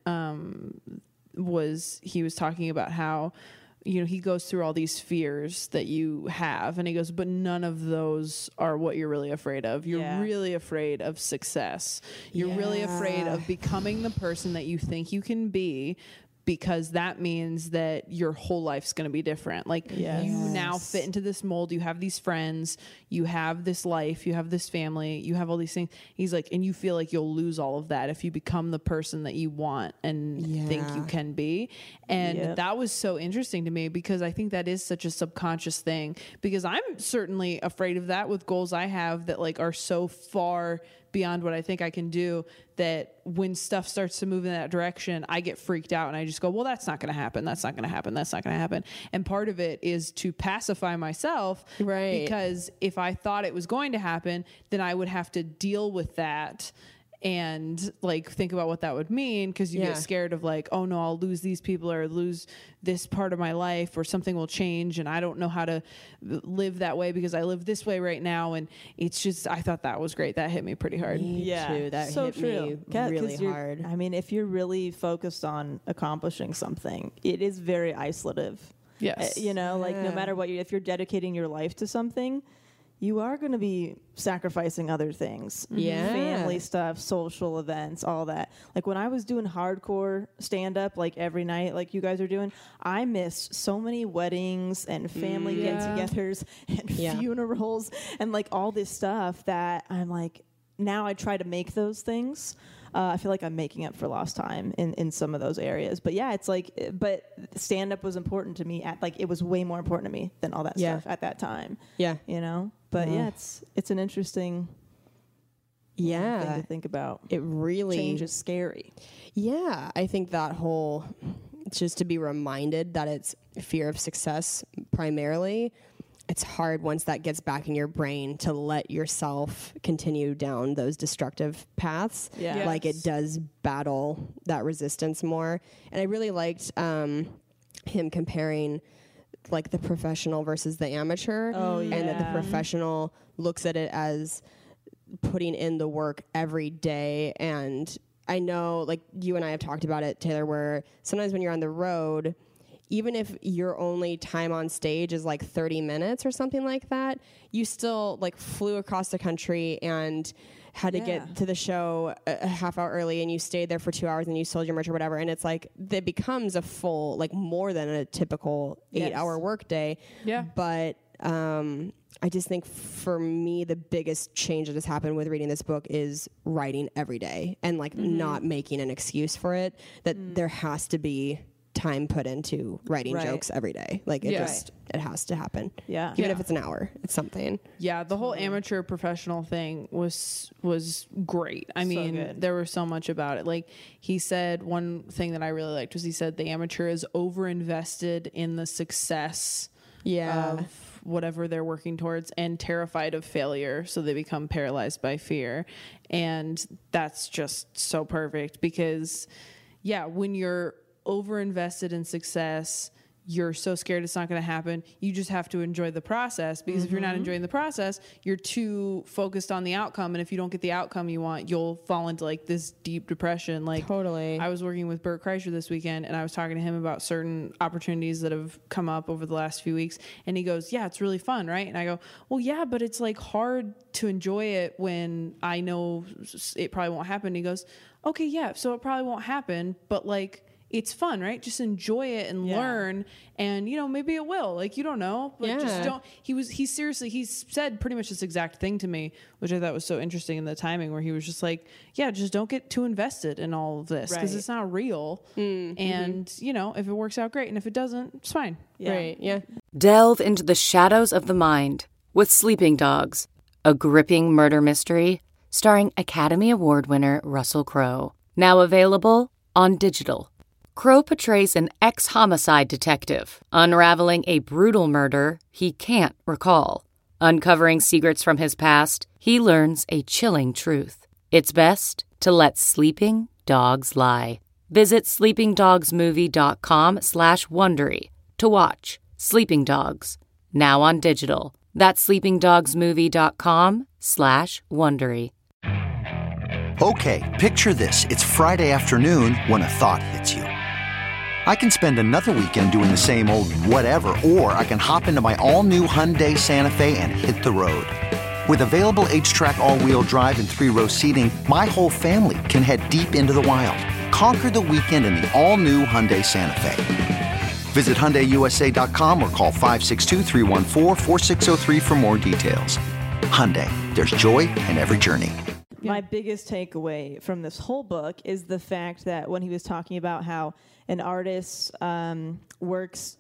was he was talking about how, he goes through all these fears that you have. And he goes, but none of those are what you're really afraid of. You're Yeah. really afraid of success. You're really afraid of becoming the person that you think you can be, because that means that your whole life's going to be different. Like you now fit into this mold. You have these friends, you have this life, you have this family, you have all these things. He's like, and you feel like you'll lose all of that if you become the person that you want and think you can be. And that was so interesting to me because I think that is such a subconscious thing, because I'm certainly afraid of that with goals I have that like are so far beyond what I think I can do, that when stuff starts to move in that direction, I get freaked out and I just go, well, that's not going to happen. That's not going to happen. That's not going to happen. And part of it is to pacify myself. Right. Because if I thought it was going to happen, then I would have to deal with that and like think about what that would mean, because you get scared of like, oh no, I'll lose these people or lose this part of my life or something will change and I don't know how to live that way because I live this way right now. And it's just, I thought that was great. That hit me pretty hard. Too. That so hit true. me 'Cause really you're- hard. I mean, if you're really focused on accomplishing something, it is very isolative. Yes. Like no matter what, if you're dedicating your life to something, you are going to be sacrificing other things. Yeah. Family stuff, social events, all that. Like when I was doing hardcore stand-up, like every night, like you guys are doing, I missed so many weddings and family get-togethers and funerals and like all this stuff that I'm like, now I try to make those things. I feel like I'm making up for lost time in some of those areas. But yeah, it's like, but stand-up was important to me. It was way more important to me than all that stuff at that time. Yeah. But yeah, it's an interesting thing to think about. It really Change is scary. Yeah, I think that whole just to be reminded that it's fear of success primarily. It's hard once that gets back in your brain to let yourself continue down those destructive paths. Yeah. Like it does battle that resistance more. And I really liked him comparing like the professional versus the amateur. And that the professional looks at it as putting in the work every day. And I know like you and I have talked about it, Taylor, where sometimes when you're on the road, even if your only time on stage is like 30 minutes or something like that, you still like flew across the country and had to get to the show a half hour early, and you stayed there for 2 hours and you sold your merch or whatever. And it's like, it becomes a full, like more than a typical 8-hour work day. Yeah. But I just think for me, the biggest change that has happened with reading this book is writing every day and like not making an excuse for it, that there has to be time put into writing jokes every day. Like it just, it has to happen. Yeah. Even if it's an hour, it's something. Yeah, the whole amateur professional thing was great. I mean, there was so much about it. Like he said, one thing that I really liked was he said the amateur is over-invested in the success of whatever they're working towards and terrified of failure, so they become paralyzed by fear. And that's just so perfect because, when you're over-invested in success, you're so scared it's not going to happen. You just have to enjoy the process, because if you're not enjoying the process, you're too focused on the outcome. And if you don't get the outcome you want, you'll fall into like this deep depression. Like totally. I was working with Bert Kreischer this weekend, and I was talking to him about certain opportunities that have come up over the last few weeks. And he goes, yeah, it's really fun, right? And I go, well, yeah, but it's like hard to enjoy it when I know it probably won't happen. And he goes, okay, yeah, so it probably won't happen, but like, it's fun, right? Just enjoy it and learn, and maybe it will. Like, you don't know, but just don't. He said pretty much this exact thing to me, which I thought was so interesting in the timing, where he was just like, yeah, just don't get too invested in all of this, because it's not real. And if it works out, great, and if it doesn't, it's fine. Right. Yeah. Delve into the shadows of the mind with Sleeping Dogs, a gripping murder mystery starring Academy Award winner Russell Crowe. Now available on digital. Crowe portrays an ex-homicide detective unraveling a brutal murder he can't recall. Uncovering secrets from his past, he learns a chilling truth. It's best to let sleeping dogs lie. Visit sleepingdogsmovie.com/Wondery to watch Sleeping Dogs, now on digital. That's sleepingdogsmovie.com/Wondery. Okay, picture this. It's Friday afternoon when a thought hits you. I can spend another weekend doing the same old whatever, or I can hop into my all-new Hyundai Santa Fe and hit the road. With available H-Track all-wheel drive and 3-row seating, my whole family can head deep into the wild. Conquer the weekend in the all-new Hyundai Santa Fe. Visit HyundaiUSA.com or call 562-314-4603 for more details. Hyundai, there's joy in every journey. My biggest takeaway from this whole book is the fact that when he was talking about how an artist works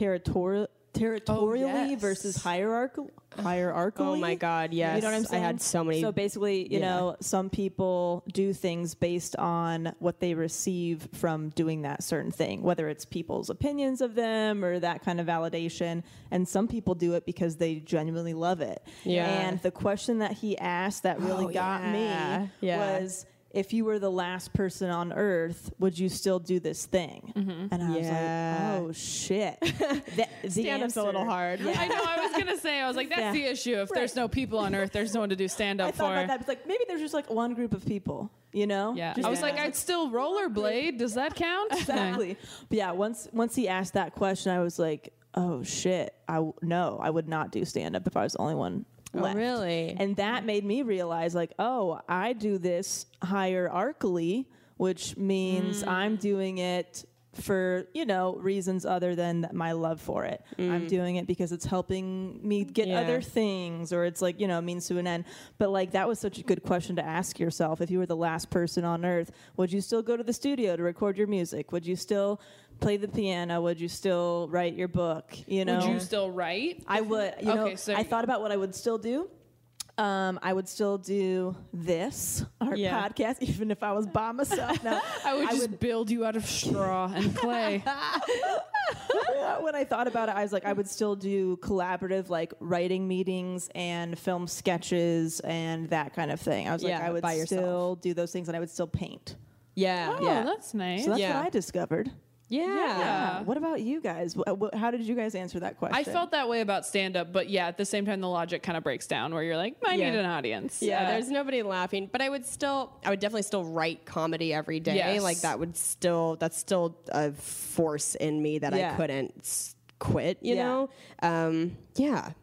territorially versus hierarchically. Oh my God, yes. You know what I'm saying? I had so many. So basically, you know, some people do things based on what they receive from doing that certain thing, whether it's people's opinions of them or that kind of validation. And some people do it because they genuinely love it. Yeah. And the question that he asked that really got me was, if you were the last person on Earth, would you still do this thing? And I was like, oh, shit. Stand-up's a little hard. I know, I was going to say, I was like, that's the issue. If there's no people on Earth, there's no one to do stand-up for. I thought about that. It's like, maybe there's just like one group of people, you know? Yeah. Just I was like, I'd still rollerblade. Does that count? Exactly. But yeah, once he asked that question, I was like, oh, shit. I would not do stand-up if I was the only one left. Oh, really? And that made me realize, like, oh, I do this hierarchically, which means I'm doing it for, you know, reasons other than my love for it. I'm doing it because it's helping me get other things, or it's like, you know, means to an end. But like, that was such a good question to ask yourself. If you were the last person on Earth, would you still go to the studio to record your music? Would you still play the piano? Would you still write your book? You know, Would you still write? I would. You know, I thought about what I would still do. I would still do this, our podcast, even if I was by myself. No, I would just build you out of straw and clay. When I thought about it, I was like, I would still do collaborative, like writing meetings and film sketches and that kind of thing. I was like, I would still do those things, and I would still paint. Yeah. Oh, that's nice. So that's what I discovered. Yeah. What about you guys? How did you guys answer that question? I felt that way about stand-up, but at the same time, the logic kind of breaks down where you're like, I need an audience. Yeah, there's nobody laughing, but I would definitely still write comedy every day. Yes. Like that's still a force in me that I couldn't quit, you know? Yeah.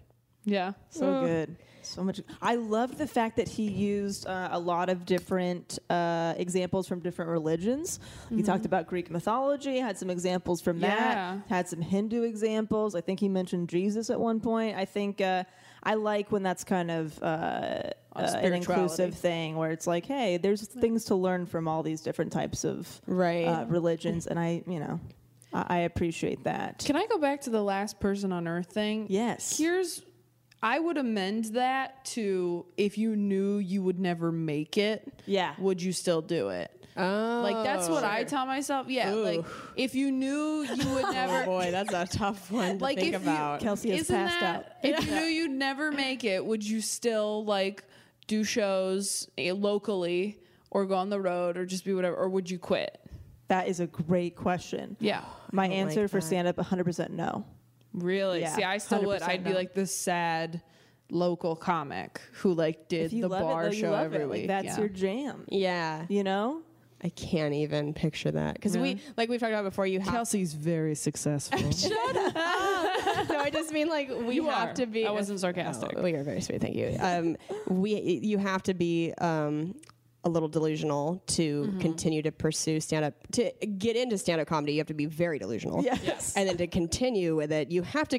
So good. So much. I love the fact that he used a lot of different examples from different religions. He talked about Greek mythology, had some examples from that, had some Hindu examples. I think he mentioned Jesus at one point. I think I like when that's kind of an inclusive thing where it's like, hey, there's things to learn from all these different types of religions. And I appreciate that. Can I go back to the last person on earth thing? Yes. I would amend that to if you knew you would never make it, would you still do it? Oh. Like, that's what I tell myself. Yeah, like, if you knew you would never... Oh, boy, that's a tough one to think about. Kelsey has passed out. If you knew you'd never make it, would you still, like, do shows locally or go on the road or just be whatever, or would you quit? That is a great question. Yeah. My answer for stand-up, 100% no. Really? Yeah, See, I still would. I'd be like this sad local comic who like did the bar show every week. Like, that's your jam. Yeah. You know? I can't even picture that. Because we've talked about before, Kelsey's very successful. Shut up. No, I just mean like we have to be. I wasn't sarcastic. Oh, you're very sweet. Thank you. You have to be a little delusional to continue to pursue stand-up. To get into stand-up comedy, you have to be very delusional. Yes. And then to continue with it, you have to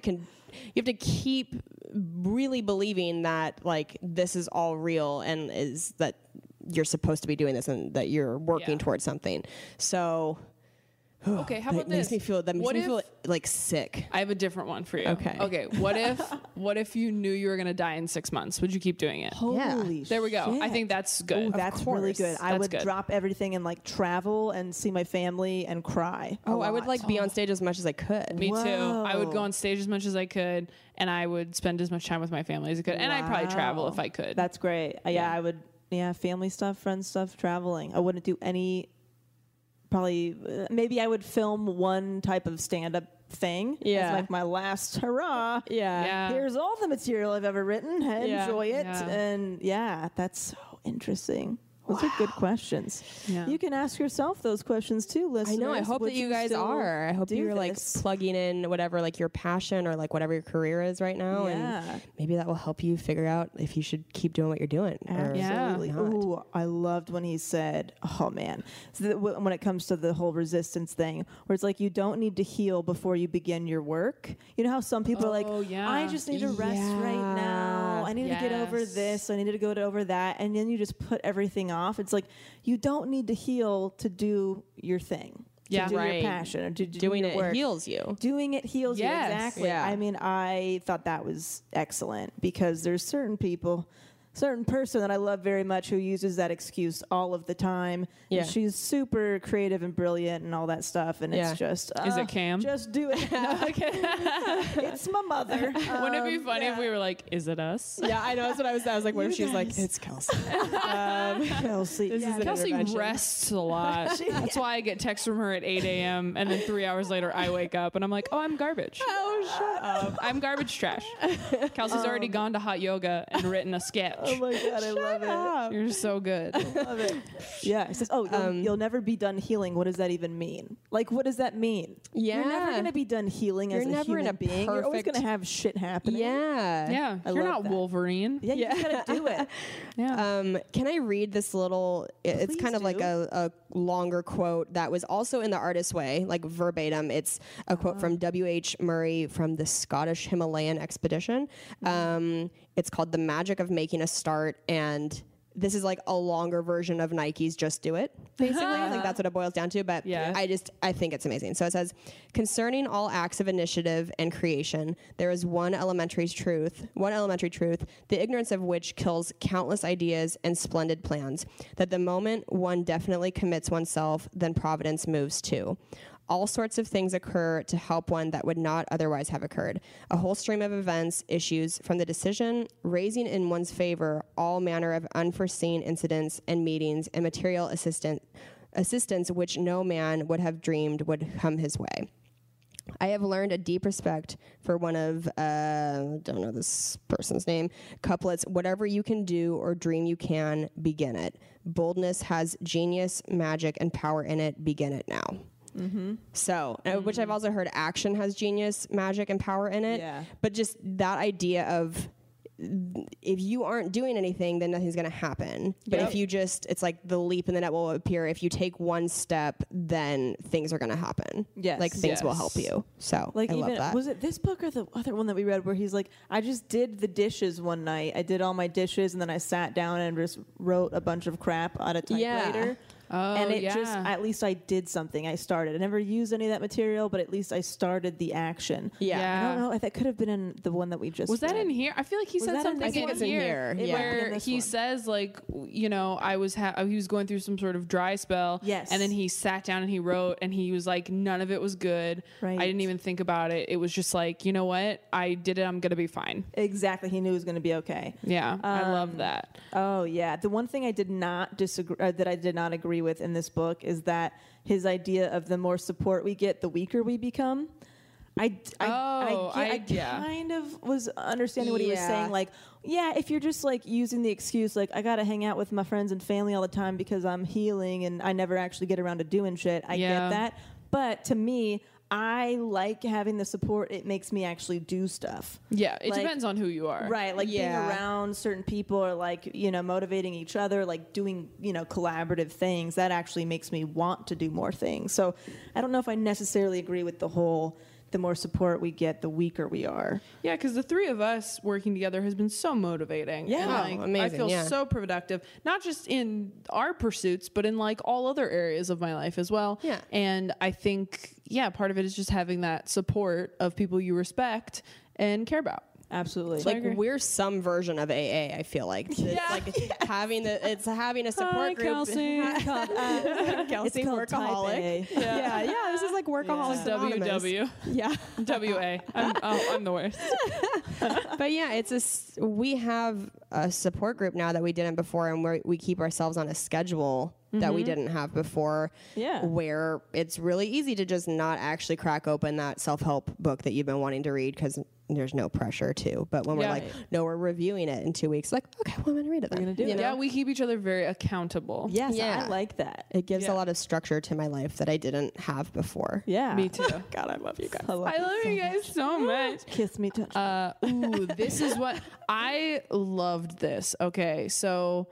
keep really believing that like this is all real and is that you're supposed to be doing this and that you're working towards something. So okay, how about this? That makes me feel like sick. I have a different one for you. Okay. What if you knew you were going to die in 6 months? Would you keep doing it? Holy shit. There we go. I think that's good. Ooh, that's really good. I would drop everything and like travel and see my family and cry. I would like be on stage as much as I could. Me too. I would go on stage as much as I could, and I would spend as much time with my family as I could, and I'd probably travel if I could. That's great. I would. Yeah, family stuff, friend stuff, traveling. I wouldn't do any. Probably, maybe I would film one type of stand-up thing. Yeah. As like my last hurrah. Yeah. Here's all the material I've ever written. Enjoy it. And that's so interesting. Those are good questions. Yeah. You can ask yourself those questions too, listeners. I know. I hope that you guys are. I hope that you're like plugging in whatever like your passion or like whatever your career is right now. Yeah. And maybe that will help you figure out if you should keep doing what you're doing. Absolutely. Ooh, I loved when he said, oh man, so when it comes to the whole resistance thing, where it's like you don't need to heal before you begin your work. You know how some people are like, I just need to rest right now. I need to get over this. I need to go over that. And then you just put everything off. It's like you don't need to heal to do your thing. To do your passion or to do doing your it work. Heals you. Doing it heals you, exactly. Yeah. I mean, I thought that was excellent because there's certain person that I love very much who uses that excuse all of the time. Yeah. And she's super creative and brilliant and all that stuff. And it's just... Is it Cam? Just do it. No, it's my mother. Wouldn't it be funny if we were like, is it us? Yeah, I know. That's what I was like, what if she's like, it's Kelsey. Kelsey. Kelsey rests a lot. That's why I get texts from her at 8 a.m. and then 3 hours later I wake up and I'm like, oh, I'm garbage. Oh, shut up. I'm garbage trash. Kelsey's already gone to hot yoga and written a sketch. Oh my God, I love it. You're so good. I love it. Yeah. It says, you'll never be done healing. What does that even mean? Like, what does that mean? Yeah. You're never going to be done healing as a human being. You're always going to have shit happening. Yeah. Yeah. You're not Wolverine. Yeah, you just got to do it. Yeah. Can I read this little, it's kind of like a longer quote that was also in The Artist's Way, like verbatim. It's a quote from W.H. Murray from the Scottish Himalayan Expedition. It's called The Magic of Making a Start, and this is like a longer version of Nike's Just Do It, basically. Like that's what it boils down to. But I think it's amazing. So it says, concerning all acts of initiative and creation, there is one elementary truth, the ignorance of which kills countless ideas and splendid plans, that the moment one definitely commits oneself, then providence moves too. All sorts of things occur to help one that would not otherwise have occurred. A whole stream of events issues from the decision, raising in one's favor all manner of unforeseen incidents and meetings and material assistance which no man would have dreamed would come his way. I have learned a deep respect for one of, don't know this person's name, couplets, whatever you can do or dream you can, begin it. Boldness has genius, magic, and power in it. Begin it now. So, which I've also heard action has genius, magic, and power in it. Yeah. But just that idea of if you aren't doing anything, then nothing's going to happen. But if you just, it's like the leap and the net will appear. If you take one step, then things are going to happen. Yes. Like things will help you. So like I even, love that. Was it this book or the other one that we read where he's like, I just did the dishes one night. I did all my dishes and then I sat down and just wrote a bunch of crap on a typewriter. Oh, and it just, at least I did something. I started. I never used any of that material, but at least I started the action. Yeah. I don't know if that could have been in the one that we just Was that read. in here? I feel like he said something in here where he says like, you know, I was he was going through some sort of dry spell. Yes. And then he sat down and he wrote and he was like, none of it was good. Right. I didn't even think about it. It was just like, you know what? I did it. I'm going to be fine. Exactly. He knew it was going to be okay. Yeah. I love that. Oh yeah. The one thing I did not disagree, that I did not agree with in this book is that his idea of the more support we get, the weaker we become. I kind of was understanding what he was saying. Like, yeah, if you're just like using the excuse, like I got to hang out with my friends and family all the time because I'm healing and I never actually get around to doing shit. I get that. But to me, I like having the support. It makes me actually do stuff. Yeah, it depends on who you are. Right, like being around certain people or like, you know, motivating each other, like doing, you know, collaborative things. That actually makes me want to do more things. So I don't know if I necessarily agree with the whole, the more support we get, the weaker we are. Yeah, because the three of us working together has been so motivating. Yeah, and, like, amazing. I feel so productive, not just in our pursuits, but in like all other areas of my life as well. Yeah. And I think, part of it is just having that support of people you respect and care about. Absolutely. Like we're some version of AA. I feel like it's like having a support group. Kelsey. Kelsey workaholic. Yeah. This is like workaholic. WW. Yeah. WA. I'm the worst. But yeah, we have a support group now that we didn't before, and we keep ourselves on a schedule that we didn't have before. Yeah. Where it's really easy to just not actually crack open that self-help book that you've been wanting to read because there's no pressure to. But when we're like, no, we're reviewing it in 2 weeks, like, okay, well, I'm going to read it then. We're going to do it. Yeah, we keep each other very accountable. Yes, I like that. It gives a lot of structure to my life that I didn't have before. Yeah. Me too. God, I love you guys. I love you guys so much. Kiss me, touch me. This is what I loved this. Okay, so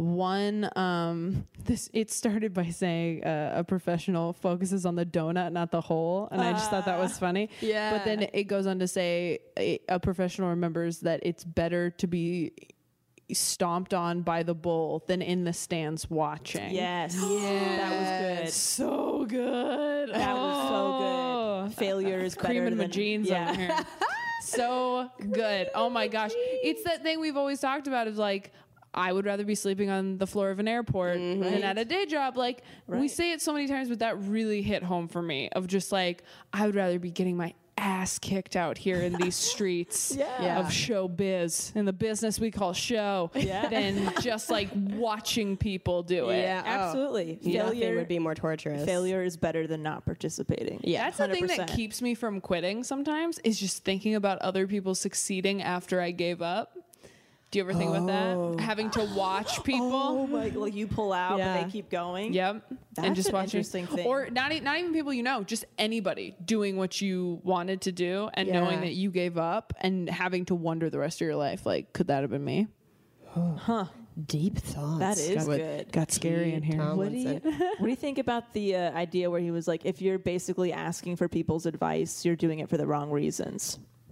it started by saying a professional focuses on the donut, not the hole, and I just thought that was funny. Yeah. But then it goes on to say a professional remembers that it's better to be stomped on by the bull than in the stands watching. Yes. That was good. So good. That was so good. Failure is better creaming my than jeans over here. So good. Oh my gosh. It's that thing we've always talked about is like, I would rather be sleeping on the floor of an airport than at a day job. Like we say it so many times, but that really hit home for me of just like, I would rather be getting my ass kicked out here in these streets of showbiz in the business we call show than just like watching people do it. Yeah, absolutely. Failure would be more torturous. Failure is better than not participating. Yeah, that's the thing 100%. that keeps me from quitting sometimes is just thinking about other people succeeding after I gave up. Do you ever think about that? Having to watch people. Oh my! Like you pull out, but they keep going. Yep. That's and just an watching, interesting thing. or not even people you know, just anybody doing what you wanted to do and knowing that you gave up and having to wonder the rest of your life, like, could that have been me? Huh. Deep thoughts. That is good. Got scary in here. What do you think about the idea where he was like, if you're basically asking for people's advice, you're doing it for the wrong reasons?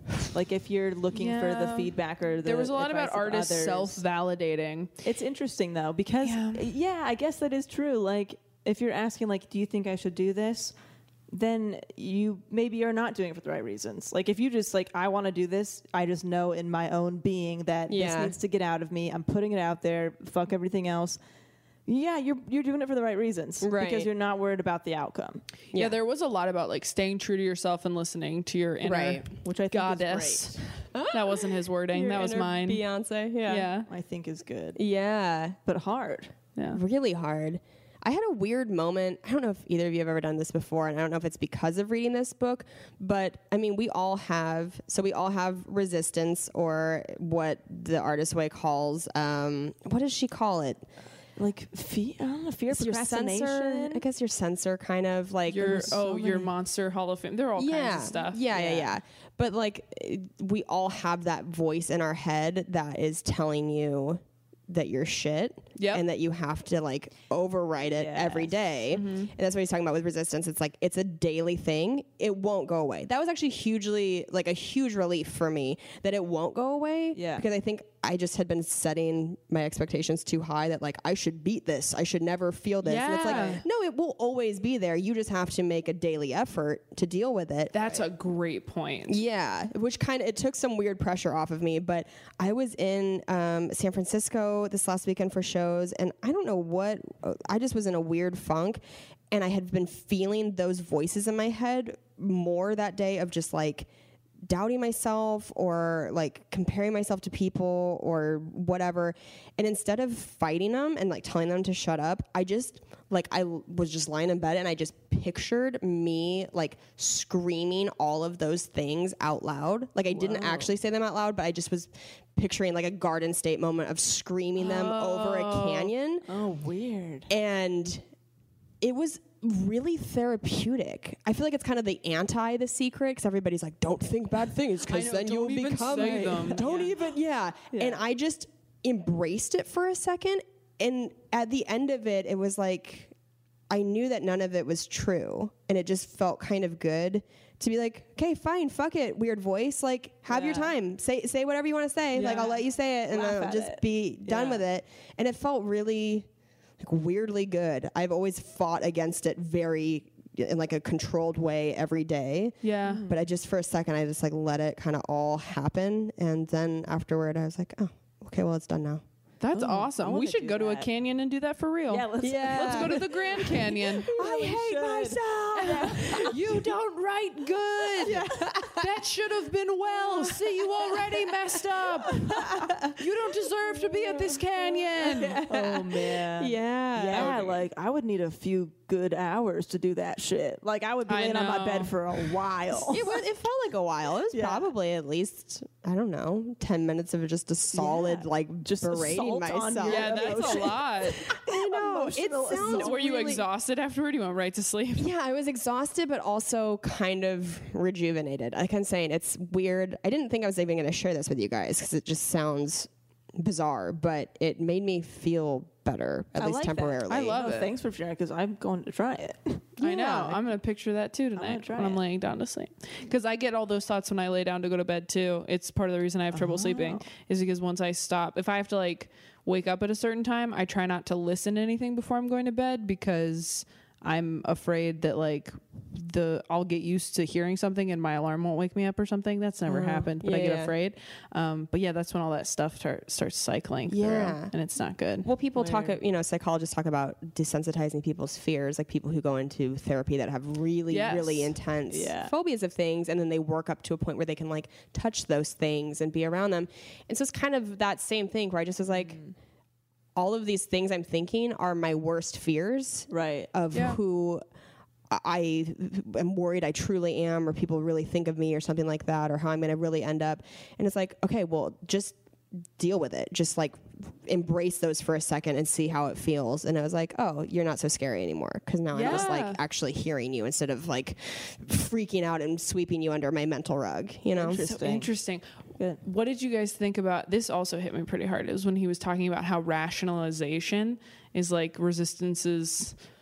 Like if you're looking for the Yeah. feedback or the There was a lot about advice of artists others. self-validating. It's interesting though because I guess that is true. Like if you're asking like, do you think I should do this? Then you maybe are not doing it for the right reasons. Like if you just like, I want to do this, I just know in my own being that this needs to get out of me. I'm putting it out there. Fuck everything else. Yeah, you're doing it for the right reasons because you're not worried about the outcome. Yeah, there was a lot about like staying true to yourself and listening to your inner which I think goddess. is great. That wasn't his wording. That was inner mine. Beyonce. Yeah. I think is good. Yeah. But hard. Yeah. Really hard. I had a weird moment. I don't know if either of you have ever done this before, and I don't know if it's because of reading this book, but I mean, we all have resistance, or what the Artist Way calls, what does she call it? Like fear, I don't know, fear, It's your procrastination. censor, I guess your censor kind of like Your your Monster Hall of Fame. There are all kinds of stuff. Yeah. But like we all have that voice in our head that is telling you that you're shit and that you have to like override it every day. And that's what he's talking about with resistance. It's like, it's a daily thing. It won't go away. That was actually a huge relief for me that it won't go away. Yeah. Because I think I just had been setting my expectations too high that like, I should beat this. I should never feel this. And it's like, no, it will always be there. You just have to make a daily effort to deal with it. That's a great point. Yeah. Which it took some weird pressure off of me, but I was in San Francisco this last weekend for shows, and I don't know what, I just was in a weird funk, and I had been feeling those voices in my head more that day of just like doubting myself or like comparing myself to people or whatever. And instead of fighting them and like telling them to shut up, I was just lying in bed and I just pictured me like screaming all of those things out loud. Like I didn't actually say them out loud, but I just was picturing like a Garden State moment of screaming them over a canyon. Oh, weird. And it was really therapeutic. I feel like it's kind of the anti The Secret, because everybody's like, don't think bad things because then you'll become them. Don't even And I just embraced it for a second, and at the end of it, it was like I knew that none of it was true, and it just felt kind of good to be like, okay, fine, fuck it, weird voice, like have your time, say whatever you want to say, like I'll let you say it, and I'll just be done with it. And it felt really like weirdly good. I've always fought against it very in like a controlled way every day. Yeah. But I just for a second I just like let it kind of all happen, and then afterward I was like, oh, okay, well it's done now. That's awesome. We should go to a canyon and do that for real. Yeah, let's go to the Grand Canyon. I hate myself. You don't write good. That should have been well. See, you already messed up. You don't deserve to be at this canyon. Oh man. Yeah, like I would need a few good hours to do that shit. Like I would be laying on my bed for a while. It felt like a while. It was probably at least, I don't know, 10 minutes of just a solid like just berating myself. Yeah, that's a lot. I know. It sounds Were you really exhausted afterward? You went right to sleep? Yeah, I was exhausted, but also kind of rejuvenated. Like I'm saying, it's weird. I didn't think I was even going to share this with you guys because it just sounds bizarre, but it made me feel better, at least temporarily. I love it. Thanks for sharing, because I'm going to try it. I know. I'm going to picture that too tonight when I'm laying down to sleep. Because I get all those thoughts when I lay down to go to bed too. It's part of the reason I have trouble sleeping, is because once I stop, if I have to like wake up at a certain time, I try not to listen to anything before I'm going to bed, because I'm afraid that like I'll get used to hearing something and my alarm won't wake me up or something. That's never happened, but I get afraid. But yeah, that's when all that stuff starts cycling through, and it's not good. Well, people talk, psychologists talk about desensitizing people's fears, like people who go into therapy that have really, really intense phobias of things, and then they work up to a point where they can like touch those things and be around them. And so it's kind of that same thing where I just was like, all of these things I'm thinking are my worst fears, right? Of who I am worried I truly am, or people really think of me or something like that, or how I'm going to really end up. And it's like, okay, well, just deal with it. Just like embrace those for a second and see how it feels. And I was like, oh, you're not so scary anymore, because now I'm just like actually hearing you instead of like freaking out and sweeping you under my mental rug, you know? So interesting. Good. What did you guys think about this? Also hit me pretty hard. It was when he was talking about how rationalization is like Resistance's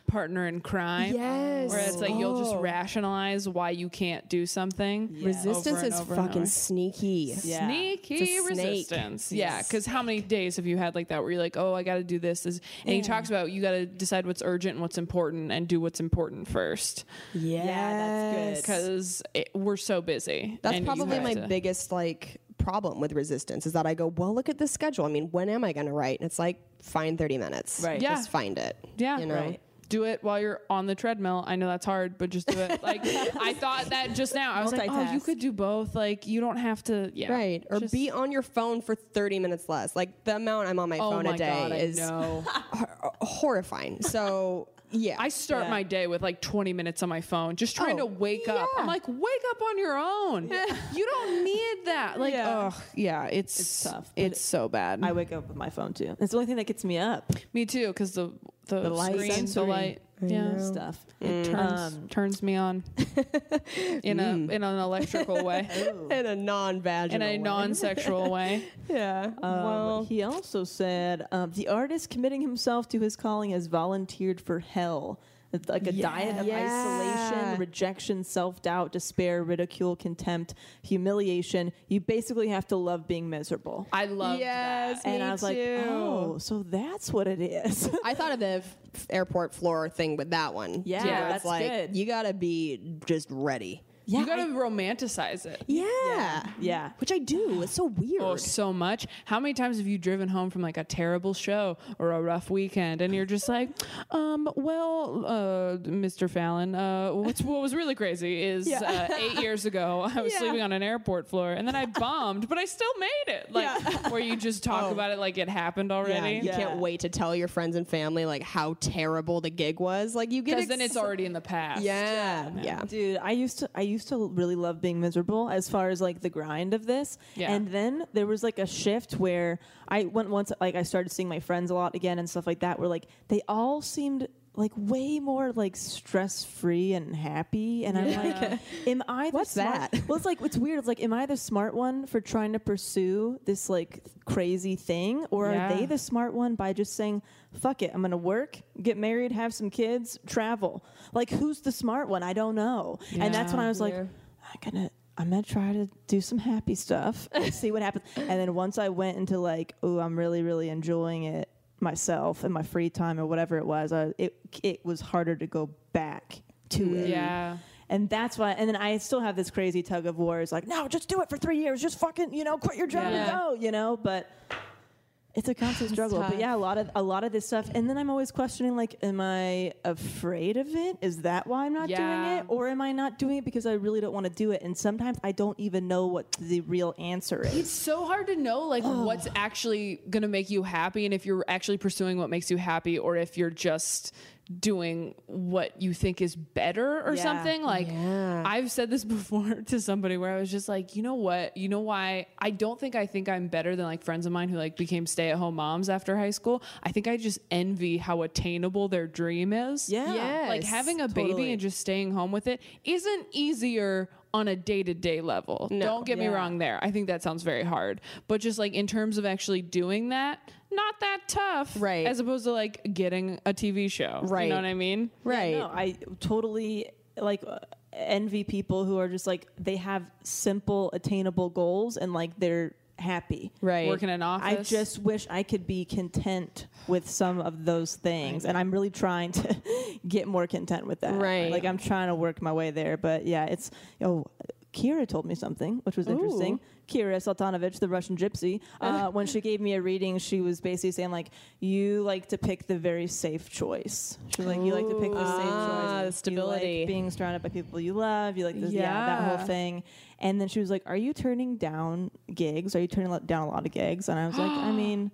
partner in crime. Yes. Where it's like you'll just rationalize why you can't do something. Resistance over and is over and fucking over. sneaky. Yeah. Sneaky It's a snake. resistance. Yeah, because how many days have you had like that where you're like, oh, I got to do this? And he talks about you got to decide what's urgent and what's important and do what's important first. Yeah, that's good. Because we're so busy. That's and you probably have my to- biggest like problem with resistance is that I go, well, look at this schedule. I mean, when am I going to write? And it's like, find 30 minutes. Right. Yeah. Just find it. Yeah. You know? Right. Do it while you're on the treadmill. I know that's hard, but just do it. Like I thought that just now. I was like, oh, you Multitask. could do both. Like you don't have to. Yeah. Right. Or Just- be on your phone for 30 minutes less. Like the amount I'm on my Oh phone my a day God, I is know. horrifying. So, yeah. I start my day with like 20 minutes on my phone, just trying to wake up. I'm like, wake up on your own. You don't need that. Like, oh, yeah, it's tough, but It's so bad. I wake up with my phone too. It's the only thing that gets me up. Me too, because the light, screen, the sensory. light, yeah, Stuff. it turns me on in an electrical way, in a non-vaginal in a way. non-sexual way. Yeah. Well, he also said the artist committing himself to his calling has volunteered for hell. It's like a diet of isolation, rejection, self-doubt, despair, ridicule, contempt, humiliation. You basically have to love being miserable. I love Yes, that. And me I was like, too. oh, so that's what it is. I thought of the airport floor thing with that one. Yeah, too. that's it's like, good. you gotta be just ready. Yeah, You gotta romanticize it. yeah. Which I do. It's so weird. Oh, so much. How many times have you driven home from like a terrible show or a rough weekend and you're just like, Mr. Fallon, what was really crazy is 8 years ago I was sleeping on an airport floor and then I bombed, but I still made it. Like where you just talk about it like it happened already. You can't wait to tell your friends and family like how terrible the gig was. Like you get Because then it's already in the past. yeah. Dude, I used to really love being miserable as far as like the grind of this. Yeah. And then there was like a shift where I went once, like I started seeing my friends a lot again and stuff like that, where like they all seemed like way more like stress free and happy. And I'm like, am I the What's smart? that? Well, it's like, it's weird. It's like, am I the smart one for trying to pursue this like crazy thing? Or are they the smart one by just saying, fuck it, I'm going to work, get married, have some kids, travel? Like, who's the smart one? I don't know. And that's when I was like, I'm gonna try to do some happy stuff and see what happens. And then once I went into like, oh, I'm really, really enjoying it myself and my free time or whatever it was, it was harder to go back to it. Yeah. And that's why, and then I still have this crazy tug of war. It's like, no, just do it for 3 years. Just fucking, quit your job and go, but it's a constant struggle. But yeah, a lot of this stuff. And then I'm always questioning, like, am I afraid of it? Is that why I'm not doing it? Or am I not doing it because I really don't want to do it? And sometimes I don't even know what the real answer is. It's so hard to know like what's actually going to make you happy and if you're actually pursuing what makes you happy or if you're just doing what you think is better or something. Like I've said this before to somebody where I was just like, you know what? You know why? I think I'm better than like friends of mine who like became stay-at-home moms after high school. I think I just envy how attainable their dream is. Yeah. Like having a baby and just staying home with it isn't easier on a day-to-day level. Don't get me wrong there. I think that sounds very hard. But just like in terms of actually doing that, not that tough. Right. As opposed to like getting a TV show. Right. You know what I mean? Right. Yeah, no, I totally like envy people who are just like, they have simple, attainable goals and like they're happy. Right. Working in an office. I just wish I could be content with some of those things. And I'm really trying to get more content with that. Right. Like I'm trying to work my way there. But yeah, it's, Kira told me something, which was interesting. Kira Sultanovich, the Russian gypsy, when she gave me a reading, she was basically saying, like, you like to pick the very safe choice. She's like, you like to pick the safe choice. The stability. You like being surrounded by people you love. You like this, that whole thing. And then she was like, are you turning down gigs? Are you turning down a lot of gigs? And I was like, I mean,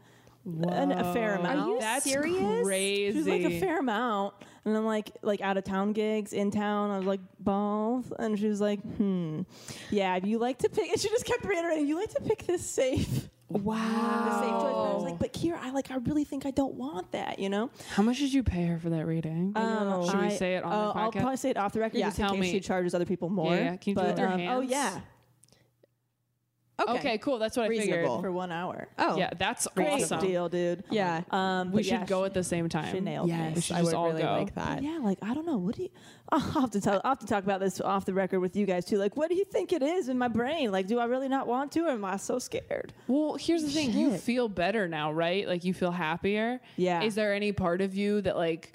a fair amount. Are you That's serious? crazy. She's like, a fair amount. And I'm like out of town gigs, in town. I was like, both. And she was like, yeah, you like to pick. And she just kept reiterating, you like to pick this safe. Wow. The safe choice. And I was like, but Kira, I really think I don't want that, How much did you pay her for that reading? Should we say it on the podcast? I'll probably say it off the record just in Tell case me. she charges other people more. Yeah. Can you do it with your hands? Oh, yeah. Okay, cool. That's what I Reasonable. figured. for 1 hour. Oh, Yeah, that's Great awesome. deal, dude. Yeah. But We should yeah, go at the same time. she nailed me. We Yes, should I just would all really go. like that. Yeah, like I don't know. What do you? I'll have to talk about this off the record with you guys too. Like, what do you think it is in my brain? Like, do I really not want to, or am I so scared? Well, here's the thing. You Shit. feel better now, right? Like you feel happier. Yeah. Is there any part of you that like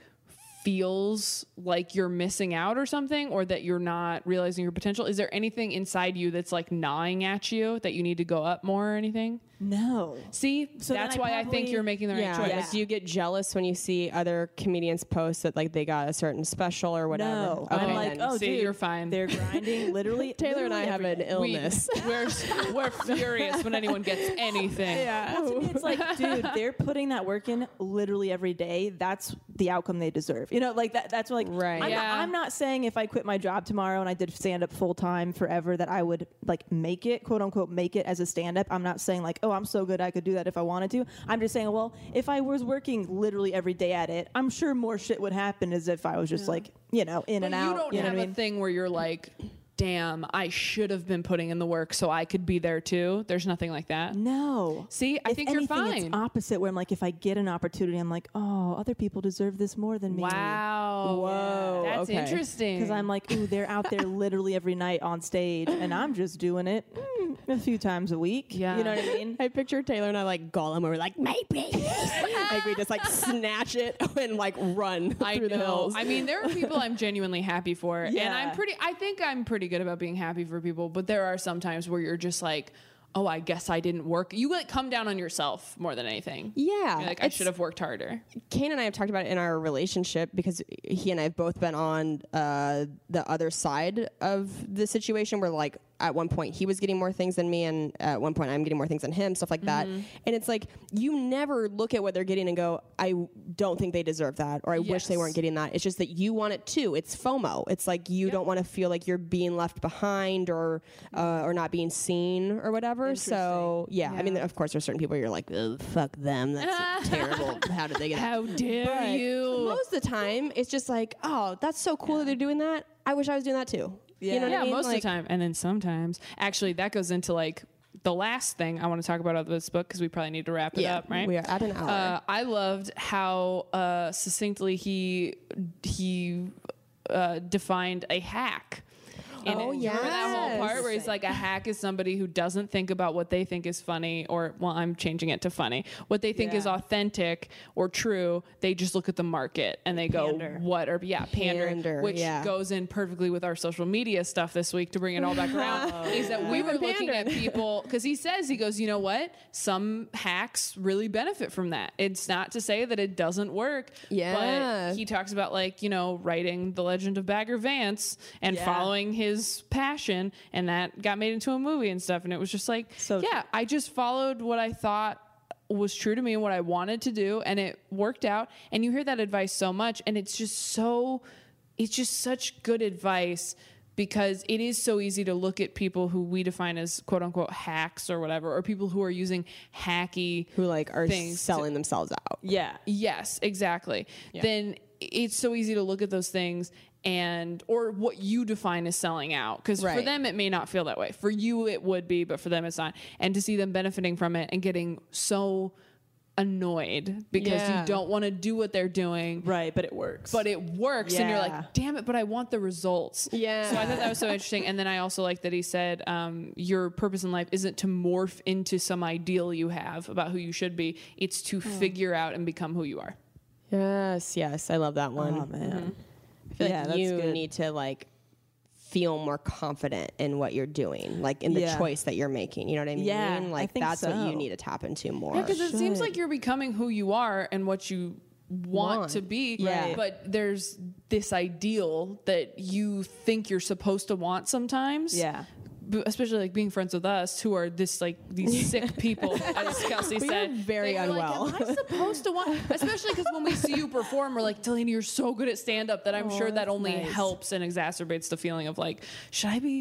feels like you're missing out or something, or that you're not realizing your potential? Is there anything inside you that's like gnawing at you that you need to go up more or anything? No. See, So then that's I why I think probably- you're making the right Yeah. choice. Like, do you get jealous when you see other comedians post that like they got a certain special or whatever? No. Okay, I'm like, then. oh, See, dude, you're fine. They're grinding literally. Taylor and I have literally an every day. illness. We're furious when anyone gets anything. Well, to me, it's like, dude, they're putting that work in literally every day. That's the outcome they deserve. You know, like that's like, Right. I'm not saying if I quit my job tomorrow and I did stand up full time forever that I would like make it, quote unquote, make it as a stand up. I'm not saying like, oh, I'm so good I could do that if I wanted to. I'm just saying, well, if I was working literally every day at it, I'm sure more shit would happen as if I was just like, you know, in But and out. you don't know have what I a mean? thing where you're like, damn, I should have been putting in the work so I could be there too. There's nothing like that. No. See, I If think you're anything, fine. It's opposite where I'm like, if I get an opportunity, I'm like, oh, other people deserve this more than me. Wow. Whoa, That's okay. interesting. Because I'm like, ooh, they're out there literally every night on stage, and I'm just doing it a few times a week. Yeah. You know what I mean? I picture Taylor and I like Gollum, where we're like, maybe, like we just like snatch it and like run I through the know. hills. I mean, there are people I'm genuinely happy for, and Yeah. I think I'm pretty good about being happy for people. But there are some times where you're just like, oh, I guess I didn't work. You like come down on yourself more than anything. Yeah, You're like, I it's- should have worked harder. Kane and I have talked about it in our relationship because he and I have both been on the other side of the situation where like at one point he was getting more things than me and at one point I'm getting more things than him, stuff like that. And it's like you never look at what they're getting and go, I don't think they deserve that, or I wish they Yes. weren't getting that. It's just that you want it too. It's FOMO. It's like you don't want to feel like you're being left behind or not being seen or whatever. So yeah, I mean, of course there's certain people where you're like, ugh, fuck them. That's terrible. How did they get How dare you? Most of the time, it's just like, oh, that's so cool that they're doing that. I wish I was doing that too. You know what Yeah, I mean? most Like, of the time. And then sometimes, actually, that goes into like the last thing I want to talk about of this book because we probably need to wrap it Yeah, up, right? we are at an hour. I loved how succinctly he defined a hack. And Oh, remember that whole part where yes. he's like, a hack is somebody who doesn't think about what they think is funny, or, well, I'm changing it to funny. What they think is authentic or true, they just look at the market and they Pander. go, what are, pandering, Pander, which yeah. goes in perfectly with our social media stuff this week to bring it all back around, is that we were looking at people, because he goes, you know what? Some hacks really benefit from that. It's not to say that it doesn't work, Yeah. but he talks about like, writing The Legend of Bagger Vance and following his passion, and that got made into a movie and stuff. And it was just like, I just followed what I thought was true to me and what I wanted to do, and it worked out. And you hear that advice so much, and it's just such good advice, because it is so easy to look at people who we define as quote unquote hacks or whatever, or people who are using hacky who like are things selling themselves out. Yeah. Yes, exactly. Then it's so easy to look at those things or what you define as selling out. Because for Right. them, it may not feel that way. For you, it would be, but for them, it's not. And to see them benefiting from it and getting so annoyed because Yeah. you don't want to do what they're doing. Right, but it works. But it works, and you're Yeah. like, damn it, but I want the results. Yeah. So I thought that was so interesting. And then I also like that he said, your purpose in life isn't to morph into some ideal you have about who you should be. It's to figure out and become who you are. Yes, I love that one. Oh man. I feel Yeah, like that's you good. need to like feel more confident in what you're doing, like in the Yeah. choice that you're making. You know what I mean? Yeah, I Like think that's what so. you need to tap into more. Yeah, because it seems should. like you're becoming who you are and what you want to be. Right. But there's this ideal that you think you're supposed to want sometimes. Yeah. Especially like being friends with us, who are these sick people, as Kelsey We said. are very They're unwell. Like, am I supposed to want? Especially because when we see you perform, we're like, Delaney, you're so good at stand up that I'm sure that only helps and exacerbates the feeling of like, should I be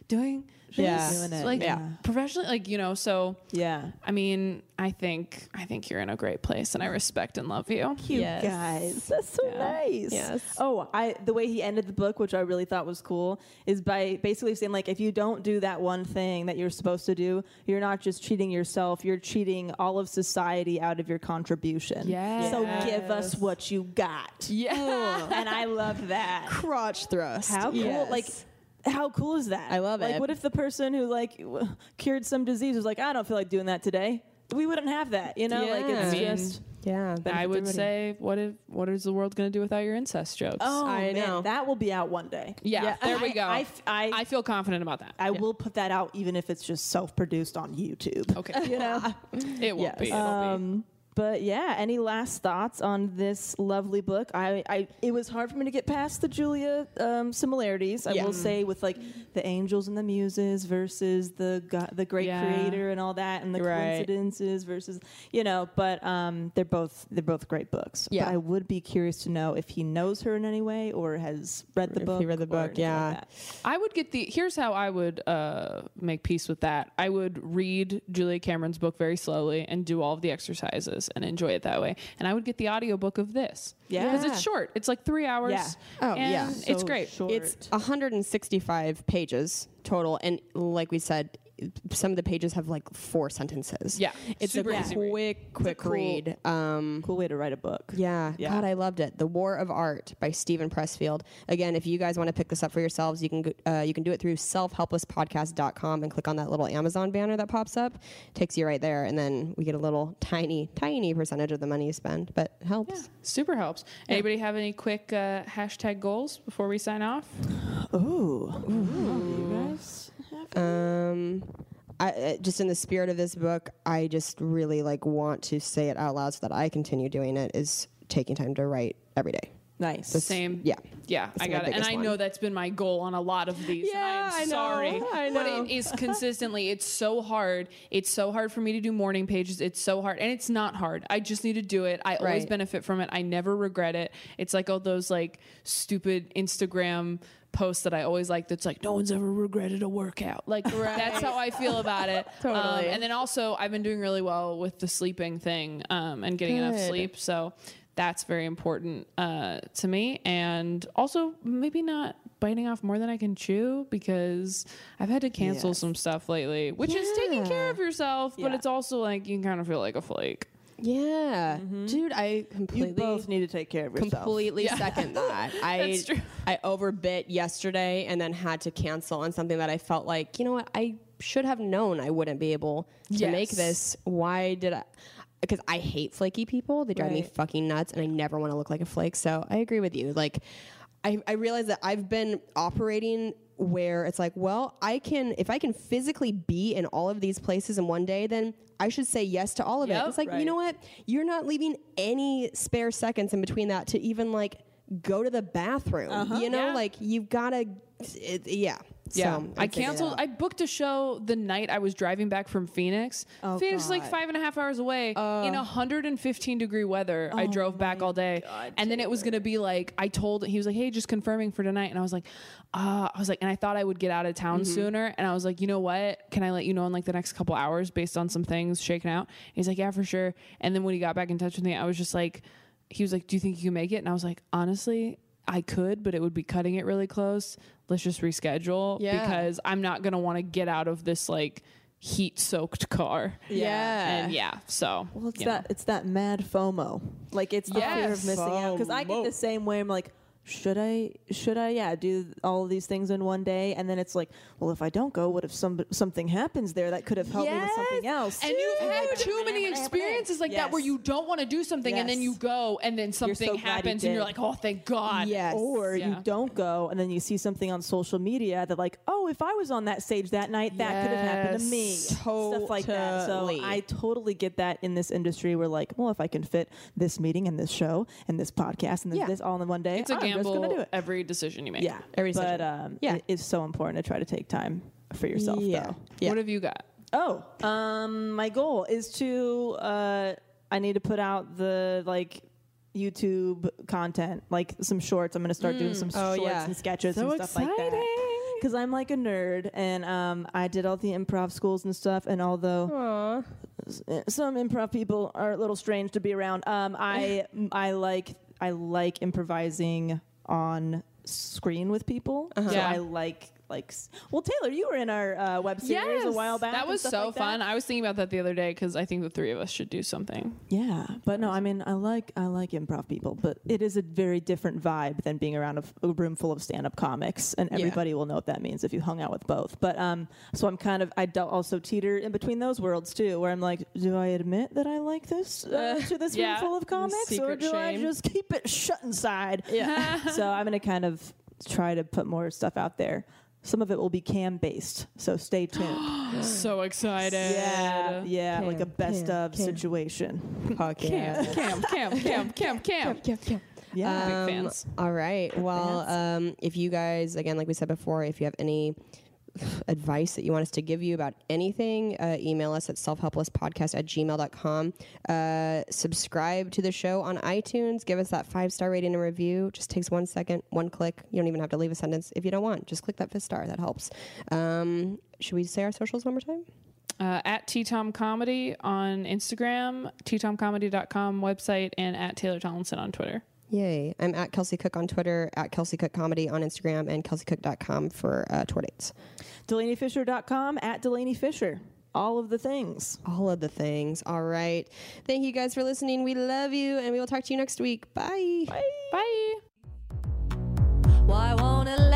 doing Yeah. this, Doing it, like yeah. professionally, like, you know, so Yeah. I mean, I think you're in a great place, and I respect and love you. You Yes. guys, that's so nice. Yes. Oh, the way he ended the book, which I really thought was cool, is by basically saying, like, if you don't do that one thing that you're supposed to do, you're not just cheating yourself, you're cheating all of society out of your contribution. Yes. So give us what you got. Yeah. And I love that. Crotch thrust. How cool! Yes. Like, how cool is that? I love like, it. what if the person who cured some disease was like, I don't feel like doing that today? We wouldn't have that, you know? Like, it's I mean, just. Yeah. I would say, what is the world going to do without your incest jokes? Oh, I man, know. that will be out one day. Yeah, there we go. I feel confident about that. I will put that out even if it's just self-produced on YouTube. Okay. You know? It won't be. It'll be. But yeah, any last thoughts on this lovely book? It was hard for me to get past the Julia similarities. I will say, with like the angels and the muses versus the great creator and all that, and the coincidences versus, you know. But they're both great books. Yeah. But I would be curious to know if he knows her in any way or has read the book. If he read the or book, anything yeah. like that. I would get here's how I would make peace with that. I would read Julia Cameron's book very slowly and do all of the exercises and enjoy it that way. And I would get the audiobook of this. Yeah. Because it's short. It's like 3 hours. Yeah. Oh, and yeah. It's So great. short. It's 165 pages total, and like we said, some of the pages have like 4 sentences. Yeah, it's super a easy read. quick cool- read. Cool way to write a book. Yeah. God, I loved it. The War of Art by Stephen Pressfield. Again, if you guys want to pick this up for yourselves, you can do it through selfhelplesspodcast.com and click on that little Amazon banner that pops up. Takes you right there, and then we get a little tiny percentage of the money you spend, but it helps. Super helps. Anybody have any quick hashtag goals before we sign off? You guys? I just in the spirit of this book, I just really want to say it out loud so that I continue doing it, is taking time to write every day. Nice. Same. Yeah. Yeah, That's I my got it. And biggest I one. know that's been my goal on a lot of these. Yeah, and I'm I know. sorry. I know. But it is consistently, it's so hard. It's so hard for me to do morning pages. It's so hard. And it's not hard. I just need to do it. I always benefit from it. I never regret it. It's like all those stupid Instagram post that I always like that's like, no one's ever regretted a workout. Like, that's how I feel about it. Totally. And then also, I've been doing really well with the sleeping thing and getting enough sleep. So that's very important to me. And also, maybe not biting off more than I can chew, because I've had to cancel some stuff lately, which is taking care of yourself, but it's also like you can kind of feel like a flake. Yeah, dude, I completely. You both need to take care of yourself. Completely second that. That's true. I overbit yesterday and then had to cancel on something that I felt like, you know what, I should have known I wouldn't be able to make this. Why did I? Because I hate flaky people. They drive me fucking nuts, and I never want to look like a flake. So I agree with you. Like, I realize that I've been operating where it's like, well, if I can physically be in all of these places in one day, then I should say yes to all of it. It's like, you know what? You're not leaving any spare seconds in between that to even go to the bathroom. You know, you've got to, Yeah, So I canceled. I booked a show the night I was driving back from Phoenix. Phoenix is like 5.5 hours away in 115 degree weather. I drove back all day, and then it was gonna be like, he was like, "Hey, just confirming for tonight," and I was like, and I thought I would get out of town sooner, and I was like, you know what? Can I let you know in the next couple hours based on some things shaking out? And he's like, yeah, for sure. And then when he got back in touch with me, I was just like, he was like, do you think you can make it? And I was like, honestly, I could, but it would be cutting it really close. Let's just reschedule because I'm not going to want to get out of this heat-soaked car. And so. Well, it's that mad FOMO. It's the fear of missing out. Because I get the same way. I'm like, should I do all of these things in one day? And then it's like, well, if I don't go, what if something happens there that could have helped me with something else? And you've had too many experiences like that where you don't want to do something and then you go and then something happens and you're like, oh, thank God. Yes. Or you don't go and then you see something on social media that if I was on that stage that night, that could have happened to me. Stuff like that. So I totally get that in this industry where if I can fit this meeting and this show and this podcast and this all in one day, it's a gamble. I'm just gonna do it. Every decision you make. Yeah, every decision. But it is so important to try to take time for yourself. Though. What have you got? My goal is to I need to put out the YouTube content, some shorts. I'm going to start doing some shorts and sketches and stuff like that. because I'm like a nerd, and I did all the improv schools and stuff. And although some improv people are a little strange to be around, I like improvising on screen with people. So I like. Well, Taylor, you were in our web series a while back. That was so fun. I was thinking about that the other day because I think the three of us should do something. Yeah, but no, I mean, I like improv people, but it is a very different vibe than being around a room full of stand-up comics, and everybody will know what that means if you hung out with both. But so I also teeter in between those worlds too, where I'm like, do I admit that I like this to this room full of comics, or do I just keep it shut inside? Yeah. So I'm gonna kind of try to put more stuff out there. Some of it will be cam-based, so stay tuned. So excited. Yeah, like a best of situation. Cam. Yeah. Big fans. All right. Well, if you guys, again, like we said before, if you have any advice that you want us to give you about anything, email us at selfhelplesspodcast@gmail.com. Subscribe to the show on iTunes. Give us that 5-star rating and review. Just takes 1 second, 1 click. You don't even have to leave a sentence if you don't want. Just click that 5th star. That helps. Should we say our socials one more time? At T-Tom Comedy on Instagram, ttomcomedy.com website, and at Taylor Tomlinson on Twitter. Yay. I'm at Kelsey Cook on Twitter, at Kelsey Cook Comedy on Instagram, and kelseycook.com for tour dates. DelaneyFisher.com, at Delaney Fisher. All of the things. All of the things. All right. Thank you guys for listening. We love you, and we will talk to you next week. Bye. Bye. Why won't it